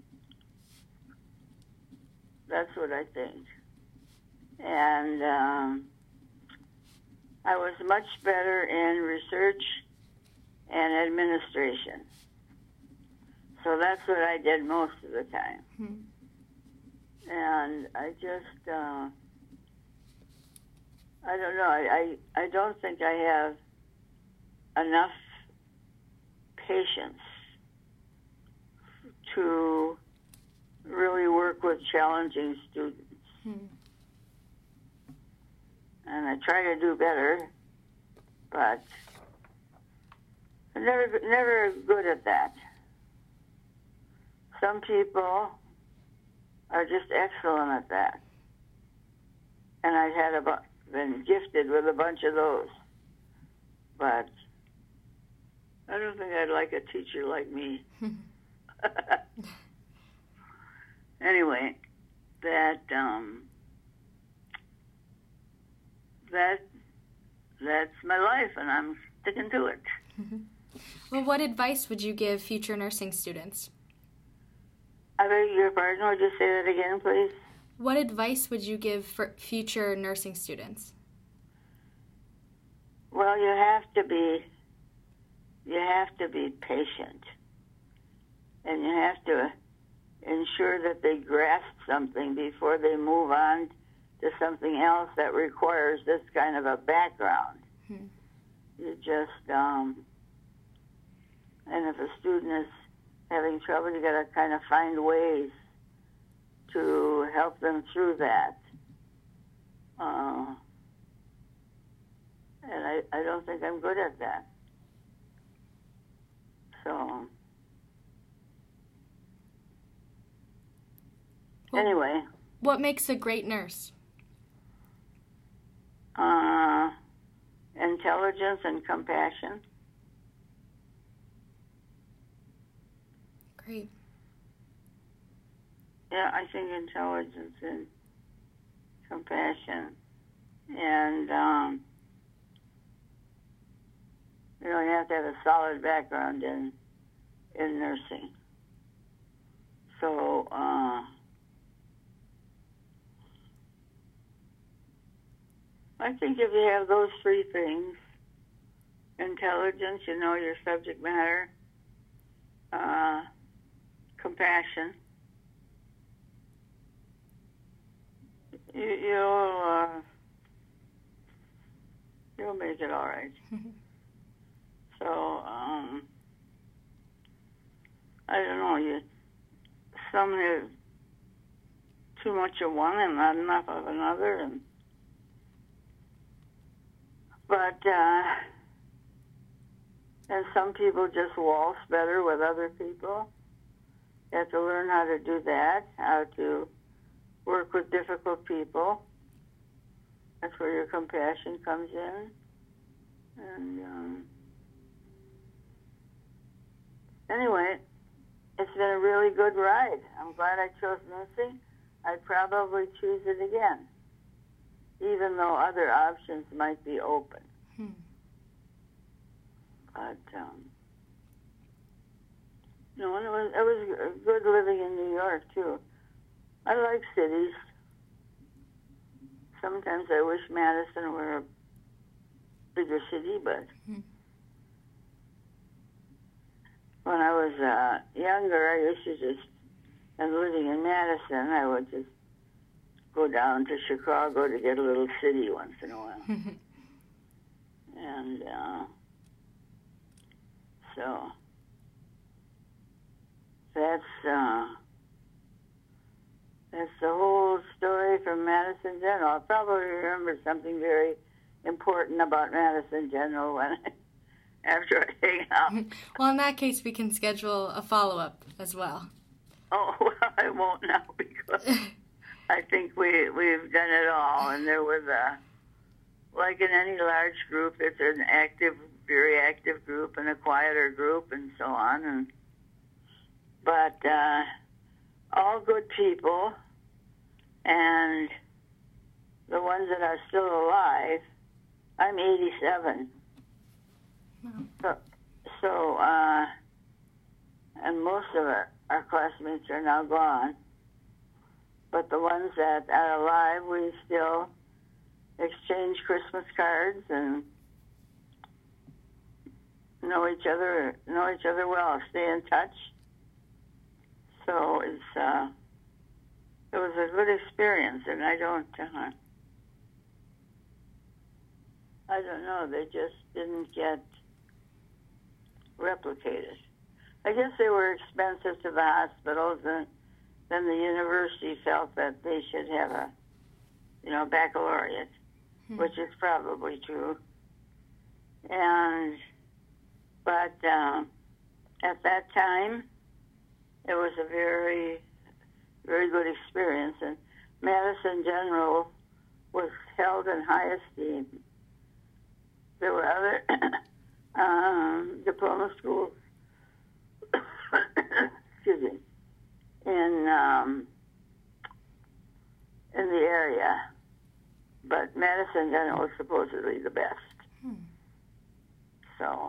that's what I think. And um, I was much better in research and administration. So that's what I did most of the time. Hmm. And I just, uh, I don't know, I, I, I don't think I have enough patience to really work with challenging students. Hmm. And I try to do better, but I'm never, never good at that. Some people are just excellent at that. And I've had a bu- been gifted with a bunch of those. But I don't think I'd like a teacher like me. Anyway, that um, that that's my life, and I'm sticking to it. Well, what advice would you give future nursing students? I beg your pardon. Would you say that again, please? What advice would you give for future nursing students? Well, you have to be you have to be patient, and you have to ensure that they grasp something before they move on to something else that requires this kind of a background. Hmm. You just, um, and if a student is having trouble, you got to kind of find ways to help them through that. Uh, and I, I don't think I'm good at that. So, Well, anyway. What makes a great nurse? Uh, intelligence and compassion. Great. Yeah, I think intelligence and compassion. And, um, you know, you have to have a solid background in in nursing. So, uh, I think if you have those three things, intelligence, you know your subject matter, uh, compassion, you, you'll, uh, you'll make it all right. So, um, I don't know, you, some have too much of one and not enough of another, and but, uh, and some people just waltz better with other people. You have to learn how to do that, how to work with difficult people. That's where your compassion comes in. And um, anyway, it's been a really good ride. I'm glad I chose nursing. I'd probably choose it again, even though other options might be open. Hmm. But, um, no, it was, it was good living in New York, too. I like cities. Sometimes I wish Madison were a bigger city, but hmm. when I was uh, younger, I used to just, and living in Madison, I would just go down to Chicago to get a little city once in a while. And uh, so that's uh, that's the whole story from Madison General. I'll probably remember something very important about Madison General when I, after I hang out. Well, in that case, we can schedule a follow-up as well. Oh, well, I won't now because I think we, we've done it all, and there was a, like in any large group, it's an active, very active group and a quieter group and so on. And But uh, all good people, and the ones that are still alive, I'm eighty-seven. Wow. So, so uh, and most of our, our classmates are now gone. But the ones that are alive, we still exchange Christmas cards and know each other, know each other well, stay in touch. So it's uh, it was a good experience, and I don't, uh, I don't know, they just didn't get replicated. I guess they were expensive to the hospitals, and then the university felt that they should have a, you know, baccalaureate, hmm. which is probably true. And, but um, at that time, it was a very, very good experience, and Madison General was held in high esteem. There were other um, diploma schools, excuse me, in um, in the area, but Madison General was supposedly the best. Hmm. So,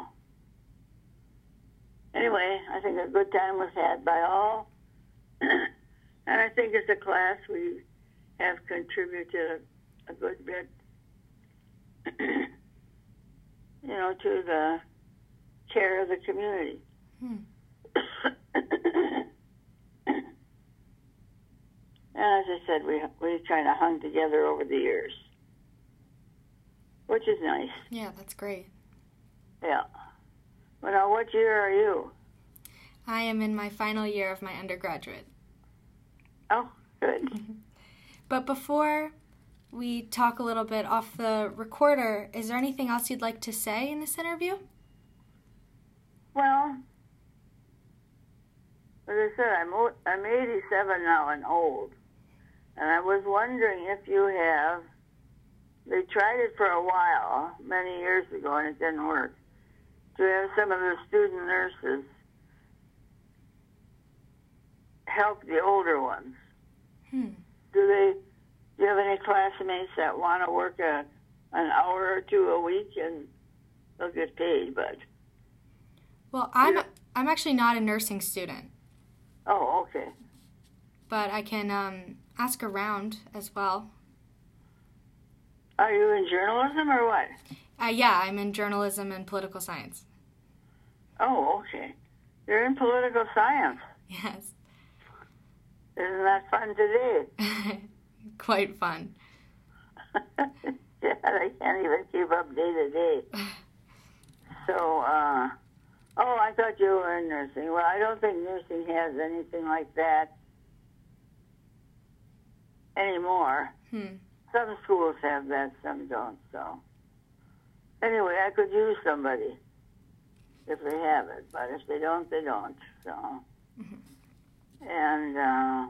anyway, I think a good time was had by all, and I think as a class we have contributed a, a good bit, you know, to the care of the community. Hmm. And as I said, we we kind of hung together over the years, which is nice. Yeah, that's great. Yeah. Well, now, what year are you? I am in my final year of my undergraduate. Oh, good. But before we talk a little bit off the recorder, is there anything else you'd like to say in this interview? Well, as I said, I'm I'm eighty-seven now and old. And I was wondering if you have, they tried it for a while, many years ago, and it didn't work, to have some of the student nurses help the older ones. Hmm. Do they, do you have any classmates that want to work a, an hour or two a week and they'll get paid, but... Well, I'm... Yeah. I'm actually not a nursing student. Oh, okay. But I can um, ask around as well. Are you in journalism or what? Uh, yeah, I'm in journalism and political science. Oh, okay. You're in political science. Yes. Isn't that fun today? Quite fun. Yeah, I can't even keep up day to day. So, uh, oh, I thought you were in nursing. Well, I don't think nursing has anything like that anymore. Hmm. Some schools have that, some don't, so. Anyway, I could use somebody if they have it, but if they don't, they don't, so. Mm-hmm. And, uh,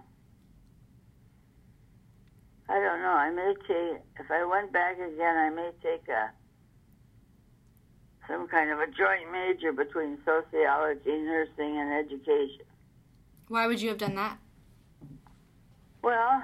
I don't know, I may take, if I went back again, I may take a, some kind of a joint major between sociology, nursing, and education. Why would you have done that? Well,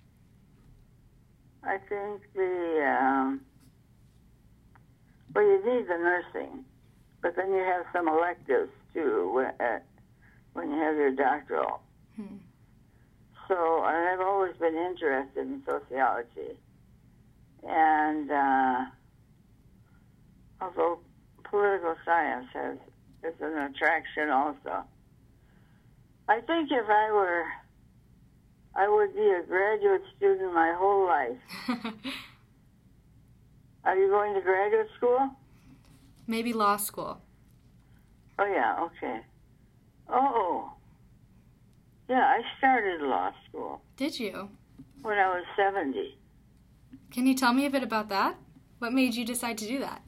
I think the, um, well, you need the nursing, but then you have some electives, too, when, uh, when you have your doctoral. Hmm. So I've always been interested in sociology. And uh, although political science has is an attraction also, I think if I were, I would be a graduate student my whole life. Are you going to graduate school? Maybe law school. Oh, yeah, okay. Oh, yeah, I started law school. Did you? When I was seventy. Can you tell me a bit about that? What made you decide to do that?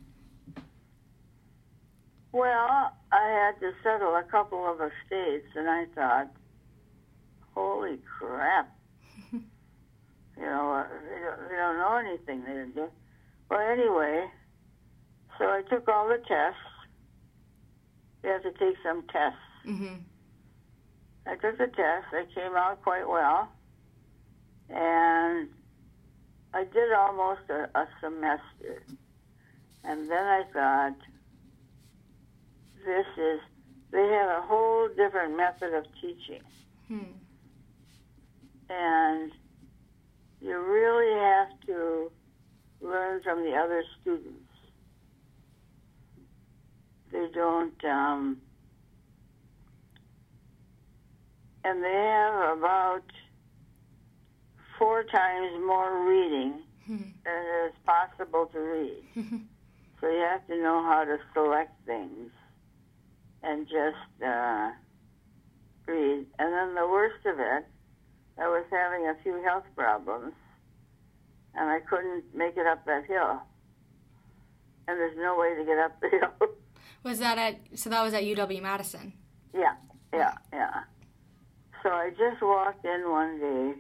Well, I had to settle a couple of estates, and I thought, holy crap. You know, uh, they, don't, they don't know anything. They didn't do. Well, anyway, so I took all the tests. You have to take some tests. Mm-hmm. I took the test. I came out quite well. And I did almost a, a semester. And then I thought, this is, they have a whole different method of teaching. Hmm. And you really have to learn from the other students. They don't, um, and they have about four times more reading Hmm. than it is possible to read. So you have to know how to select things and just uh, read. And then the worst of it, I was having a few health problems, and I couldn't make it up that hill. And there's no way to get up the hill. Was that at, so that was at U W-Madison? Yeah, yeah, yeah. So I just walked in one day.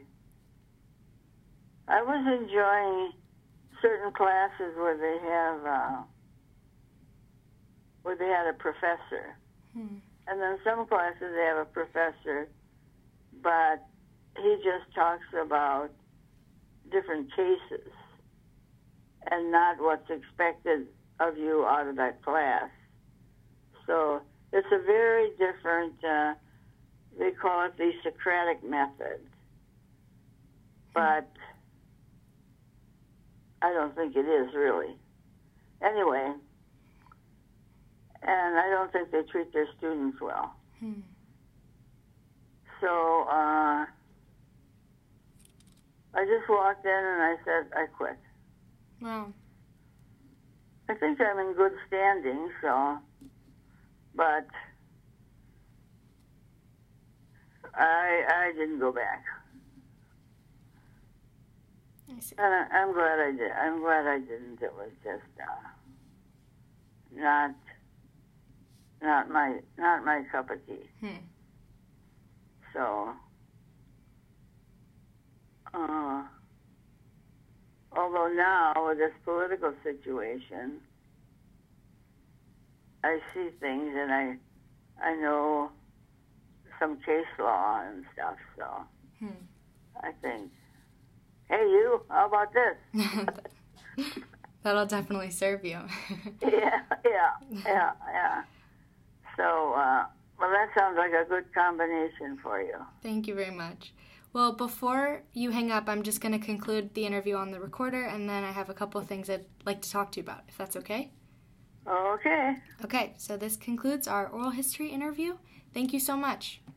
I was enjoying certain classes where they have, uh, where they had a professor. Hmm. And then some classes they have a professor, but he just talks about different cases and not what's expected of you out of that class. So it's a very different, uh, they call it the Socratic method. But I don't think it is really. Anyway, and I don't think they treat their students well. Hmm. So uh, I just walked in and I said, I quit. Wow. I think I'm in good standing, so, but I I didn't go back. I see. And I, I'm glad I did. I'm glad I didn't. It was just uh, not not my not my cup of tea. Hmm. So, uh, although now with this political situation, I see things and I I know some case law and stuff. So Hmm. I think, hey, you, how about this? That'll definitely serve you. yeah, yeah, yeah, yeah. So, uh, Well, that sounds like a good combination for you. Thank you very much. Well, before you hang up, I'm just going to conclude the interview on the recorder, and then I have a couple of things I'd like to talk to you about, if that's okay. Okay. Okay, so this concludes our oral history interview. Thank you so much.